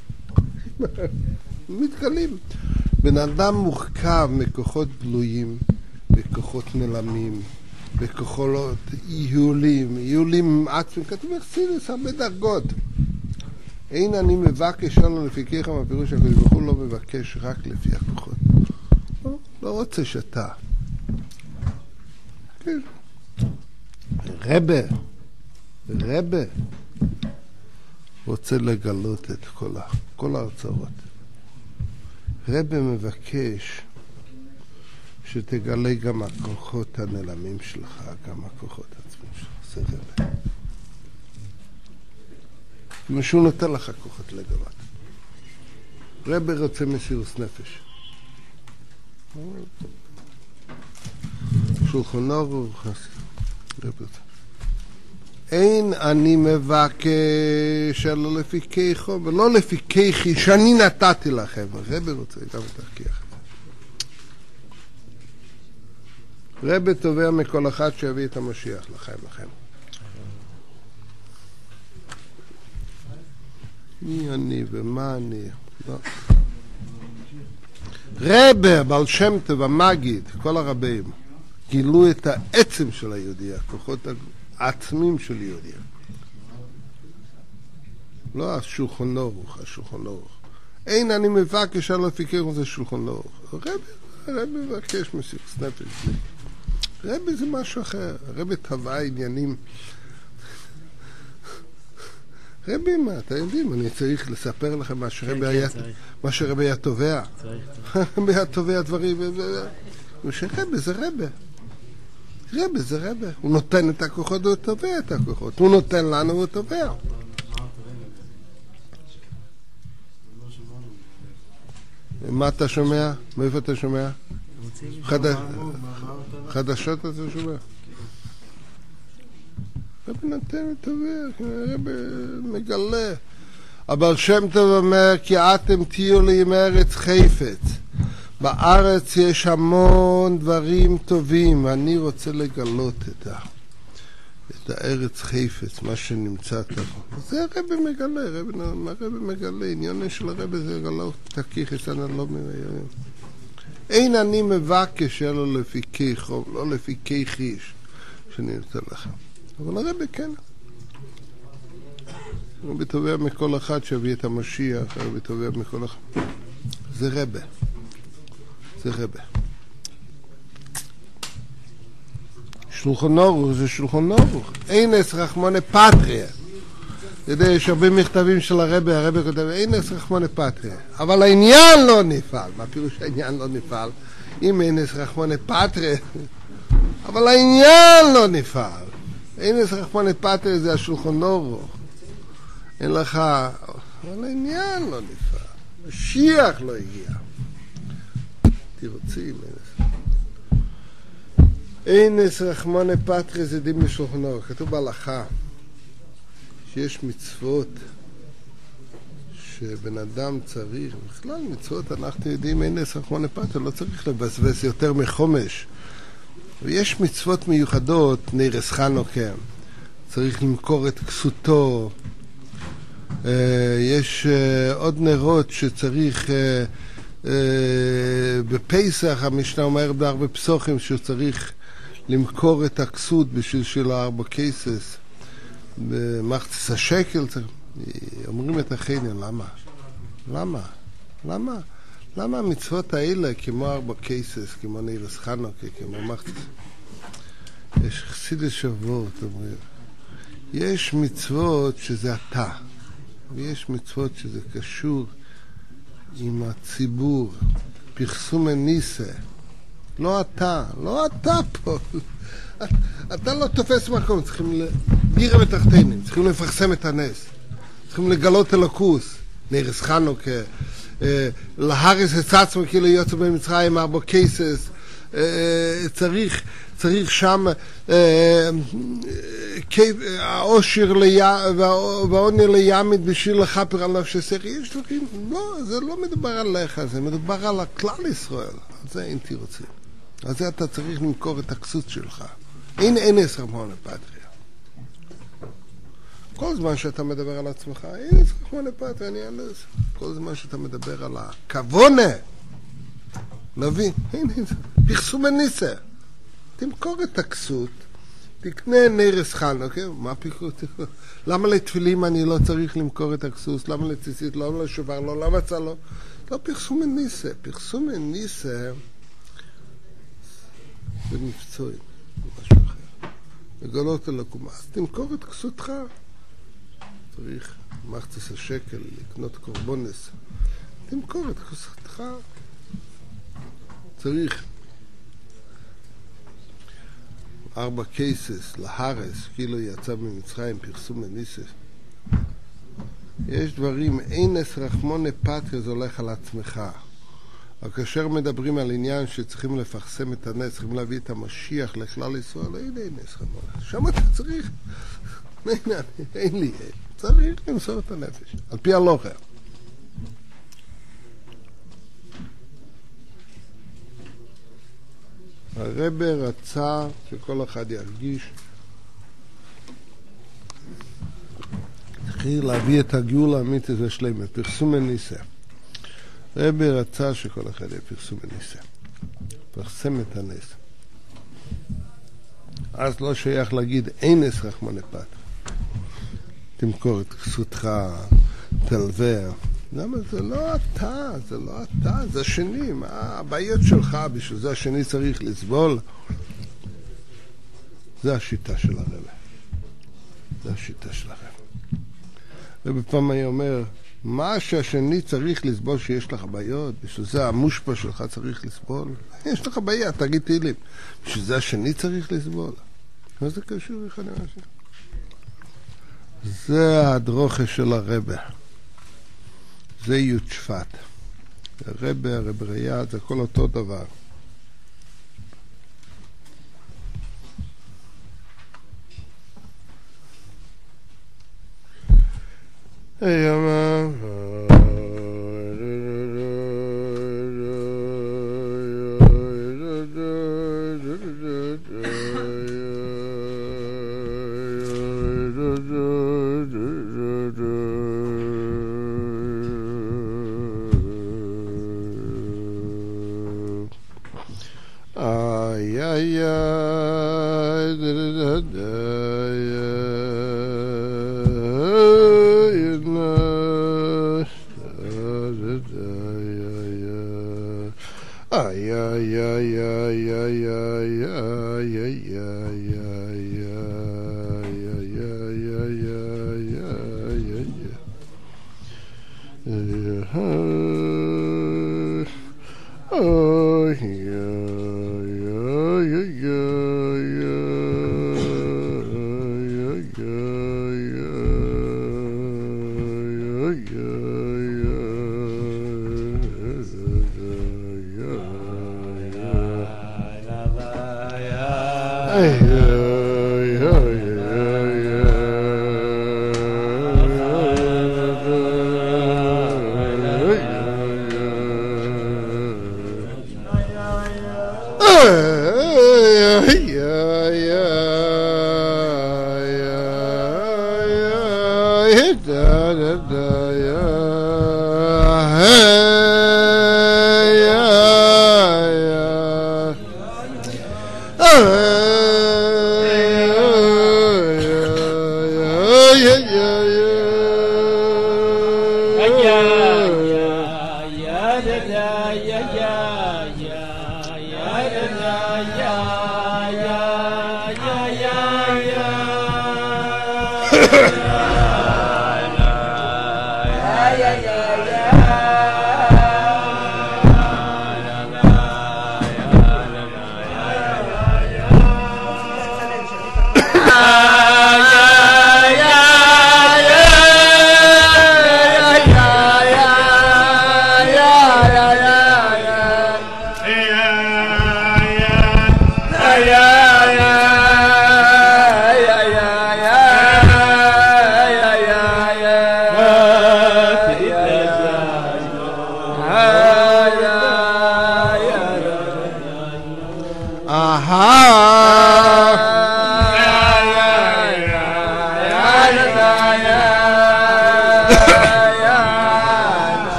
מתגלים. בן אדם מורכב מכוחות גלויים וכוחות נעלמים וכוחות איולים עצמיים. כתוב בחסידות הרבה דרגות. אין אני מבקש שלא לפי כיכם, הפירוש הקדוש ברוך הוא לא מבקש רק לפי הכוחות. לא רוצה שאתה. כן. רבה רוצה לגלות את כל ההרצאות. רבה מבקש שתגלה גם הכוחות הנעלמים שלך, גם הכוחות עצמם שלך. זה רבה. משהו נותן לך כוחות לגלות. רבה רוצה מסירות נפש. שולחן אורוך, רבה. אין אני מבקש אלא לפי כיכו ולא לפי כיכי שאני נתתי לכם. רבי רוצה גם לתחכיח. רבי תובע מכל אחד שיביא את המשיח לכם. מי אני ומה אני? לא. רבי, בעל שם טוב, המגיד, כל הרבים, גילו את העצם של היהודי, הכוחות העצמים של יהודי. לא השולחן אורוך, השולחן אורוך. אין אני מבקש על הפיקר זה שולחן אורוך. רבי מבקש מסיכוס נפש. רבי זה משהו אחר. רבי טבע עניינים. רבי, מה, אתם יודעים, אני צריך לספר לכם מה שרבי היה תובע. רבי היה תובע דברים, ושרבי זה רבי. רבי זה רבי. הוא נותן את הכוחות, הוא תובע את הכוחות. הוא נותן לנו, הוא תובע. מה אתה שומע? מאיפה אתה שומע? חדשות אתה שומע? רבי נותן ותובע, רבי מגלה. אבל שם טוב אומר, כי אתם תהיו לי עם ארץ חפץ. בארץ יש המון דברים טובים, ואני רוצה לגלות את הארץ חפץ, מה שנמצא תחת. זה הרבי מגלה, הרבי מגלה, עניין של הרבי זה לגלות, תקיח אצלנו לא מביאים. אין אני מבקש אלא לפי כיכו, לא לפי כיכיש, שאני נותן לכם. אבל הרבי כן. הרבי תובע מכל אחד שהביא את המשיח, הרבי תובע מכל אחד. זה רבי. זה רבי. שולחן אורוך זה שולחן אורוך. אינס רחמוני פטריה. יש הרבה מכתבים של הרבי כותב, אינס רחמוני פטריה. אבל העניין לא נפעל. מה פירוש העניין לא נפעל? אם אינס רחמוני פטריה, אבל העניין לא נפעל. אינס רחמוני פטריה זה השולחן אורוך. אין לך, אבל העניין לא נפעל. משיח לא הגיע. תרצים, אינס רחמוני פטריה זה דין בשולחן אורוך. כתוב בהלכה שיש מצוות שבן אדם צריך, בכלל מצוות אנחנו יודעים אינס רחמוני פטריה, לא צריך לבזבז יותר מחומש. ויש מצוות מיוחדות, נרס חנוכה, צריך למכור את כסותו. יש עוד נרות שצריך בפסח, המשנה אומר בהרבה פסוחים שצריך למכור את הכסות בשביל של 4 כסף במחצית השקל. אומרים את החניין, למה המצוות האלה כמו 4 כסף, כמו נרס חנוכה, כמו מחצית? יש חסידות שבועות, אומרים יש מצוות שזה אתה, ויש מצוות שזה קשור עם הציבור, פרסום הניסה. לא אתה פה. אתה לא תופס מקום, צריכים להגירה בתחתינים, צריכים לפרסם את הנס, צריכים לגלות אלוקוס, נרס חנוכה, להרס את עצמו כאילו יוצא במצרים 4 כסף, צריך שם העושר והעוני לימד בשביל לכפר על נפש השכל. יש דברים, לא, זה לא מדובר עליך, זה מדובר על הכלל ישראל. על זה אין תירוצים. על זה אתה צריך למכור את הכסות שלך. אין אינס רחמוני פטריה. כל זמן שאתה מדבר על עצמך, אינס רחמוני פטריה, אני אינס. כל זמן שאתה מדבר על הכוונה, להבין, אינס, פרסום הניסה. תמכור את הכסות, תקנה נרס חנוכה, מה פיקות? למה לתפילים אני לא צריך למכור את הכסות? למה לציצית? למה לשובר? לא, למה צה לא? לא פרסום הניסה. פרסום הניסה זה מבצועי, זה משהו אחר. לגלות על הקומה. אז תמכור את כסותך. צריך מחצית השקל לקנות קורבונס. תמכור את כסותך. צריך 4 כסף להרס, כאילו יצא ממצרים, פרסום הניסה. יש דברים, אינס רחמוני פטריה זה הולך על עצמך. אבל כאשר מדברים על עניין שצריכים לפרסם את הנס, צריכים להביא את המשיח לכלל ישראל, אין אינס רחמוני. שם אתה צריך אין לי, צריך למסור את הנפש, על פי הלוכה. הרב רצה שכל אחד ירגיש, התחיל להביא את הגאולה האמיתית הזה שלמה, פרסום הניסה. הרב רצה שכל אחד יהיה פרסום הניסה, פרסם את הנס. אז לא שייך להגיד אין נס רחמנא פטרא, תמכור את כסותך, תלווה. למה? זה לא אתה, זה לא אתה, זה השני. מה הבעיות שלך? בשביל זה השני צריך לסבול. זה השיטה של הרב. זה השיטה של הרב. ובפעם אני אומר, מה שהשני צריך לסבול שיש לך בעיות, בשביל זה המושפע שלך צריך לסבול. יש לך בעיה, תגיד תהילים. בשביל זה השני צריך לסבול. מה זה קשור אחד עם השני? זה הדרוכה של הרב. זה י' שבט. הרב ראייה, זה כל אותו דבר.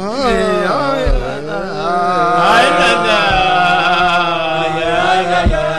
Yeah.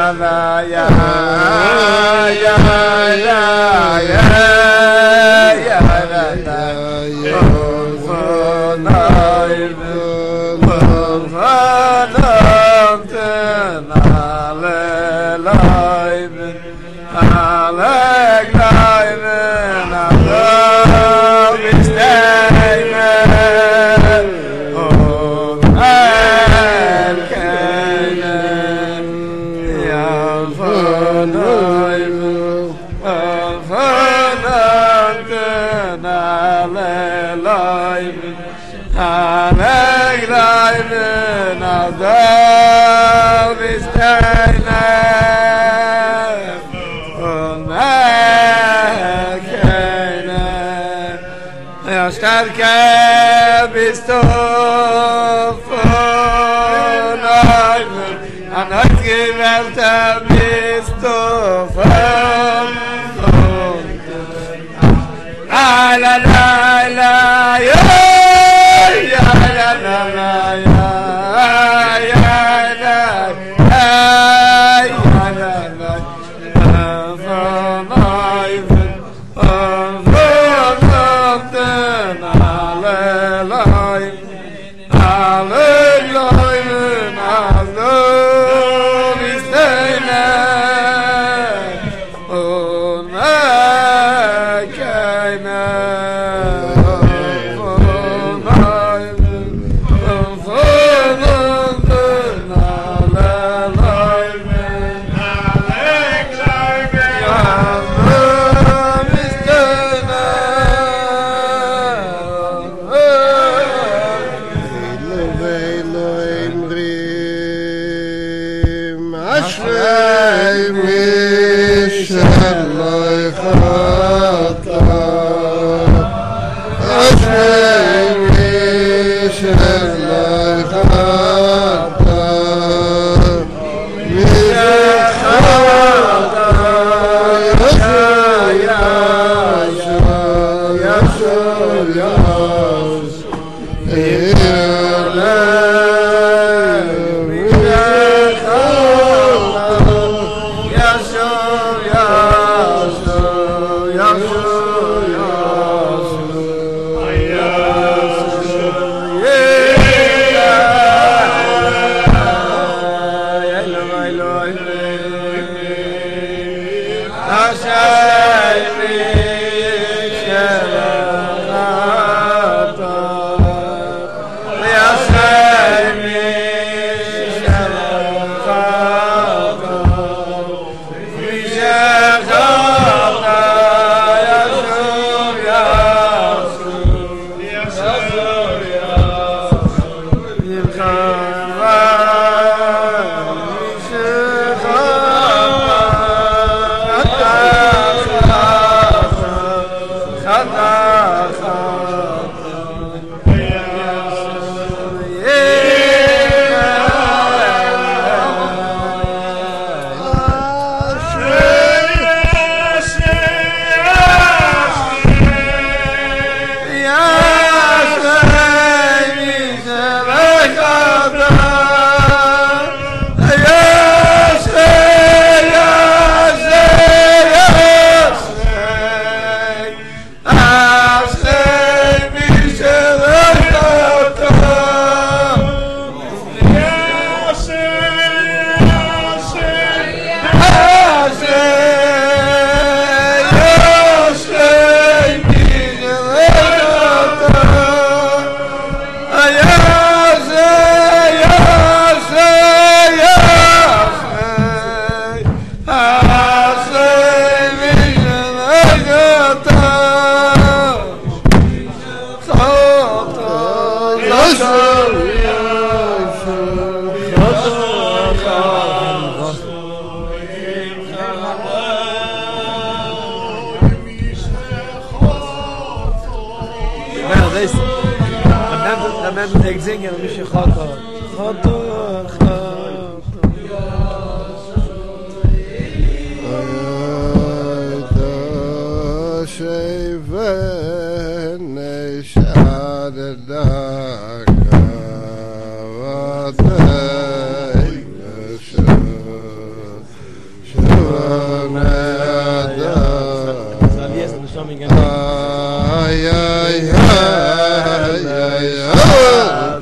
Starke bist du von einem, an euch gewählter bist du von la la la la ya ya la la la ya ya la ya la la Ik zing en dan is je gaat coming in. Ay, ay, ay, ay, ay.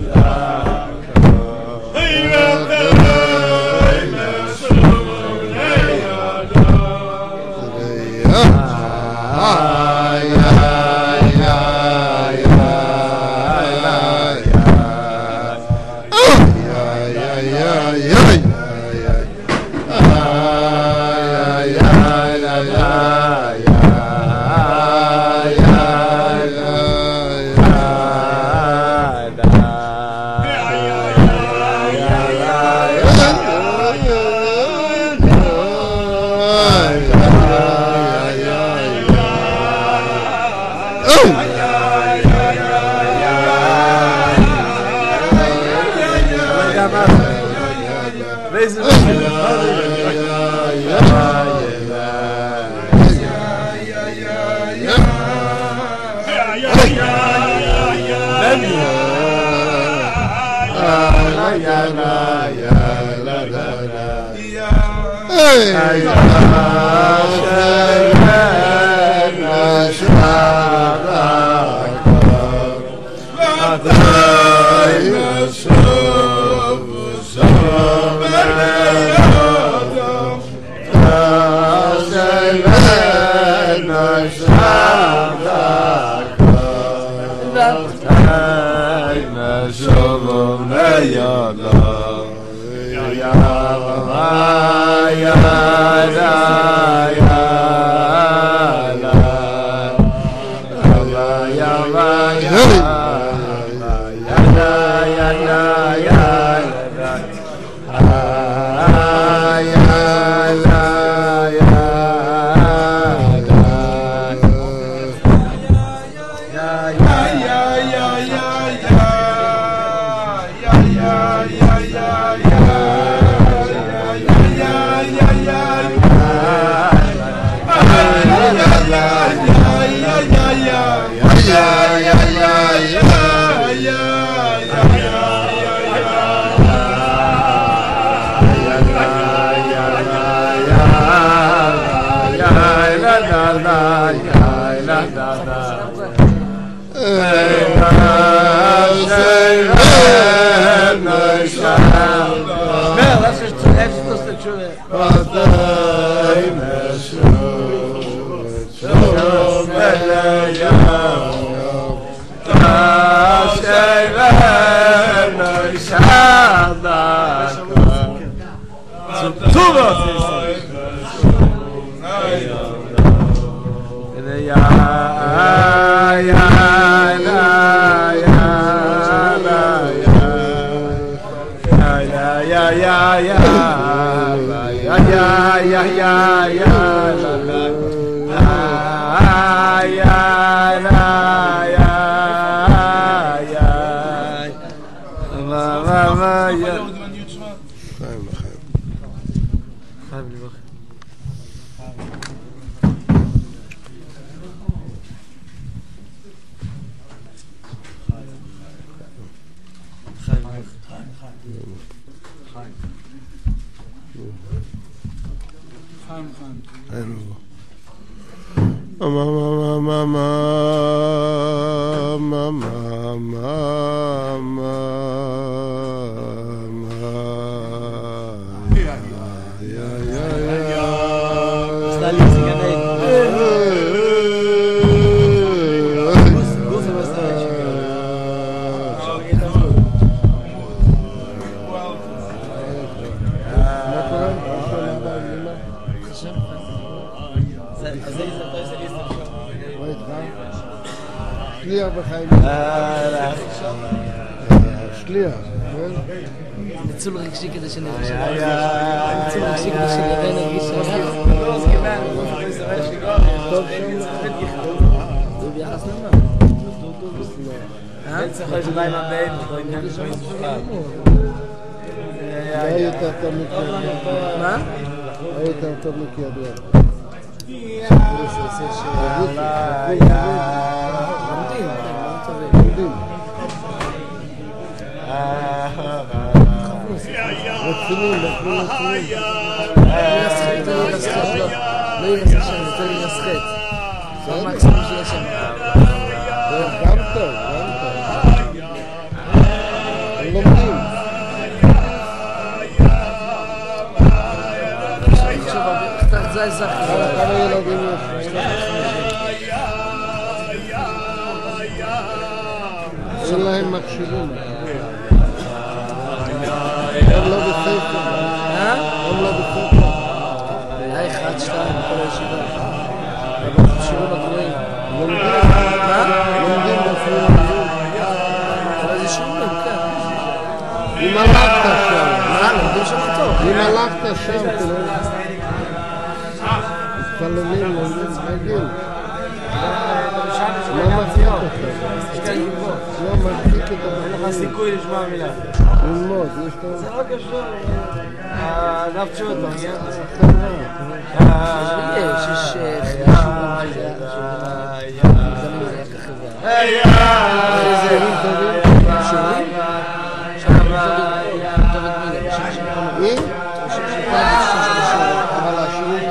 שליח בחיים. שליח, כן? ניצול רגשי כדי שנרגיש ניצול רגשי כדי שנרגיש טוב שם. זה ביחס למה? צריך לשמיים הבאים, לא עניין לשמיים ספרד. היה יותר טוב מכידוע. מה? היה יותר טוב מכידוע. רצינים, לא ינסחת, לא ינסחת, יותר ינסחת. זה איזה כמה ילדים יש? אין להם מכשירים. הם לא בספר. הם לא בספר. אולי 1, 2, כל הישיבה. אבל שיעורים הגרועים. לומדים בפנים. אבל זה שיעורים, כן. אם הלכת שם. לומדים שם טוב. אם הלכת שם, מתפללים, לומדים רגיל. מה מצחיק אותך? לא מצחיק את הבחור. אין לך סיכוי לשמוע מילה. ללמוד, יש לך... זה לא קשור. דף תשובה. יש אבל השיעורים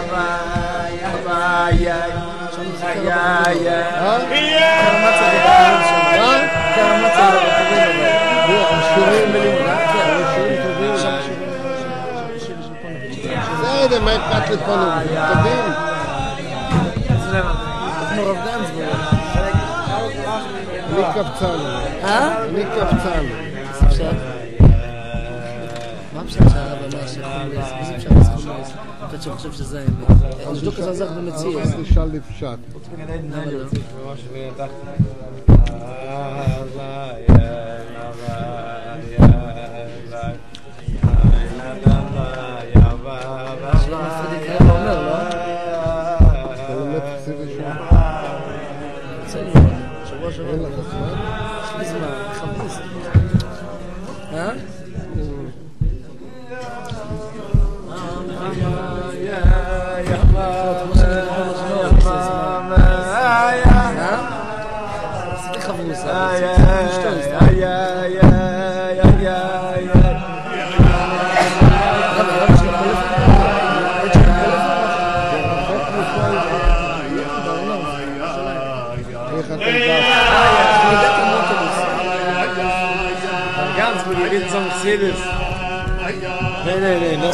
בסדר, מה אכפת לפעמים? טובים. כמו רב גנזבורג. אני קפצן. אני קפצן. מה פשוט שהרב אמר שחומריס? מה זה פשוט חומריס? אתה שחושב שזה האמת. נשדוק כזה עזר במציע. אז נשאל לפשט. למה לא? שלום הפרידיק רב אומר, לא? אתה לומד חסידי שם. רוצה ללמוד. שבוע שבוע. אין לך זמן? יש לי זמן, חמוס. עשיתי חבוסה, איך אתה Ganz gut, ihr geht zum Mercedes. Nee, das.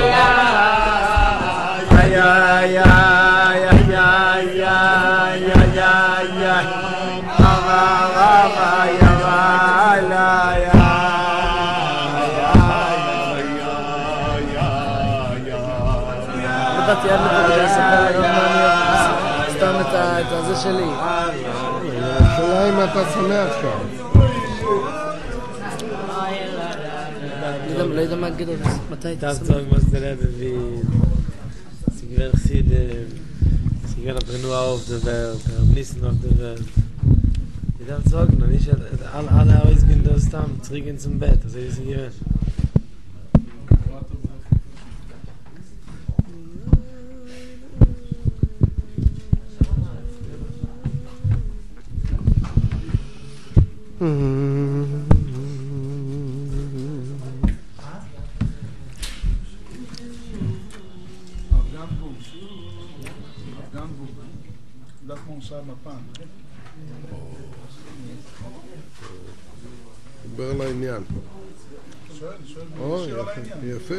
נתתי עד לפה כדי לספר להגיד מה אני סתם את הזה שלי. השאלה אם אתה שמח שם. לא יודע מה להגיד, מתי הייתי Das שמח? sagen, was der Rebbe wie sie gewähren Chside, sie gewähren Abrenua auf der Welt, Nissen auf der Welt. Die darf sagen, und nicht alle ausgehen da Stamm, zurückgehen zum Bett, also wie sie gewähren. דבר לעניין. יפה.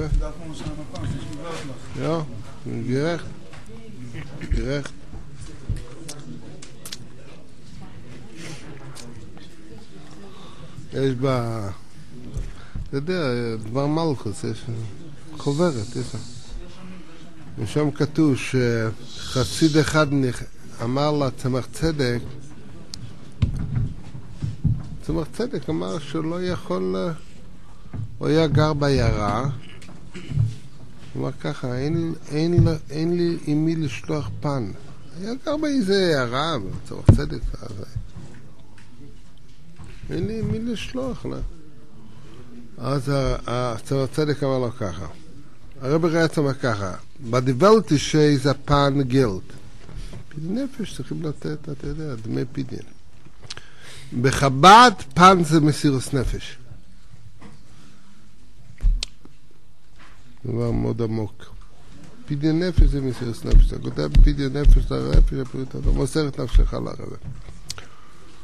Ja, gerecht. יש בה, אתה יודע, דבר מלכוס, יש חוברת, יש ושם כתוב שחסיד אחד אמר לה צמח צדק, צמח צדק אמר שהוא לא יכול, הוא היה גר בעיירה, הוא אמר ככה, אין לי עם מי לשלוח פן, היה גר באיזה עיירה, צמח צדק, אין לי עם מי לשלוח לה. אז צמח צדק אמר לו ככה, הרב ראה אומר ככה, בדיבלתי שזה פן גילד. פידין נפש צריכים לתת, אתה יודע, דמי פידין. בחב"ד פן זה מסירות נפש. דבר מאוד עמוק. פידין נפש זה מסירות נפש. אתה כותב פידין נפש לרפש, אתה מוסר את נפשך לרבא.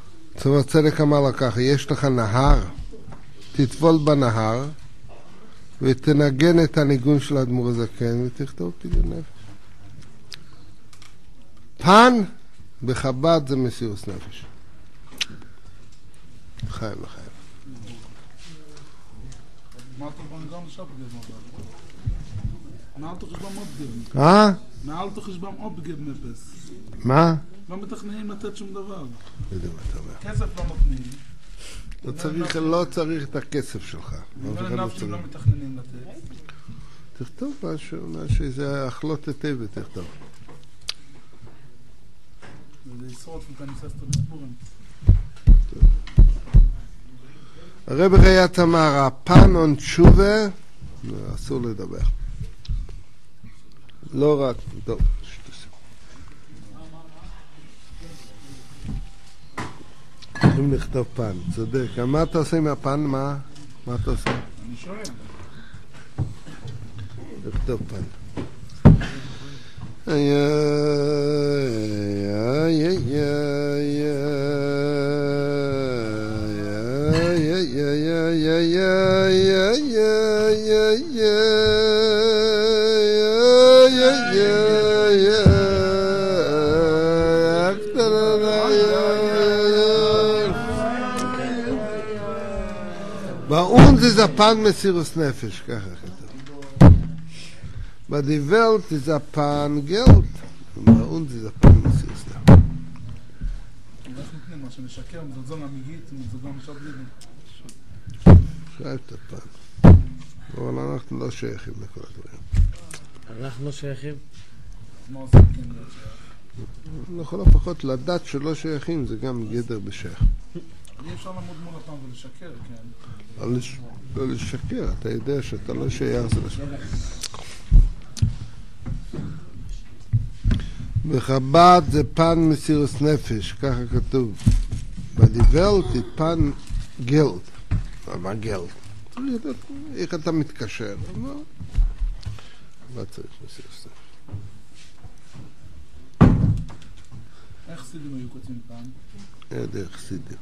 צמח צדק אמר לה ככה, יש לך נהר, תטבול בנהר, ותנגן את הניגון של האדמו"ר הזקן ותכתוב פדיון נפש. פן בחב"ד זה מסירות נפש. חיים לחיים. מה אתה גם עכשיו בגלל מה? מעל תחשבם עוד בגב. מעל תחשבם עוד בגב מפס. מה? לא מתכננים לתת שום דבר. יודע מה אתה אומר. כסף לא נותנים. לא צריך את הכסף שלך. נפשים לא מתכננים לתת. תכתוב משהו, זה אכלות היטב ותכתוב. זה ישרוד וכאן נססת בספורים. הרב ראיית אמר, הפן און תשובה, אסור לדבר. לא רק, טוב, שתעשו. צריכים לכתוב פן, צודק. מה אתה עושה עם הפן? מה אתה עושה? אני שואל. לכתוב פן. באונד זה זפן מסירוס נפש, ככה כתוב. בדיוולט זה זפן גלט, באונד זה זפן מסירוס נפש. אנחנו נותנים מה שנשקר, מזלזל אמיגית, מזלזל משאב ליבי. שואל את הפן. אבל אנחנו לא שייכים לכל הדברים. אנחנו לא שייכים? מה עושים כן להיות שייך? לכל הפחות לדעת שלא שייכים זה גם גדר בשייך. אי אפשר לעמוד מול הפעם ולשקר, כן. לא לשקר, אתה יודע שאתה לא שייך זה לשקר. בחב"ד זה פן מסירוס נפש, ככה כתוב. בדיוולט זה פן גלט. מה גלט? צריך לדעת איך אתה מתקשר. מה צריך מסירוס נפש? איך סידים היו כותבים פעם? דרך סידים.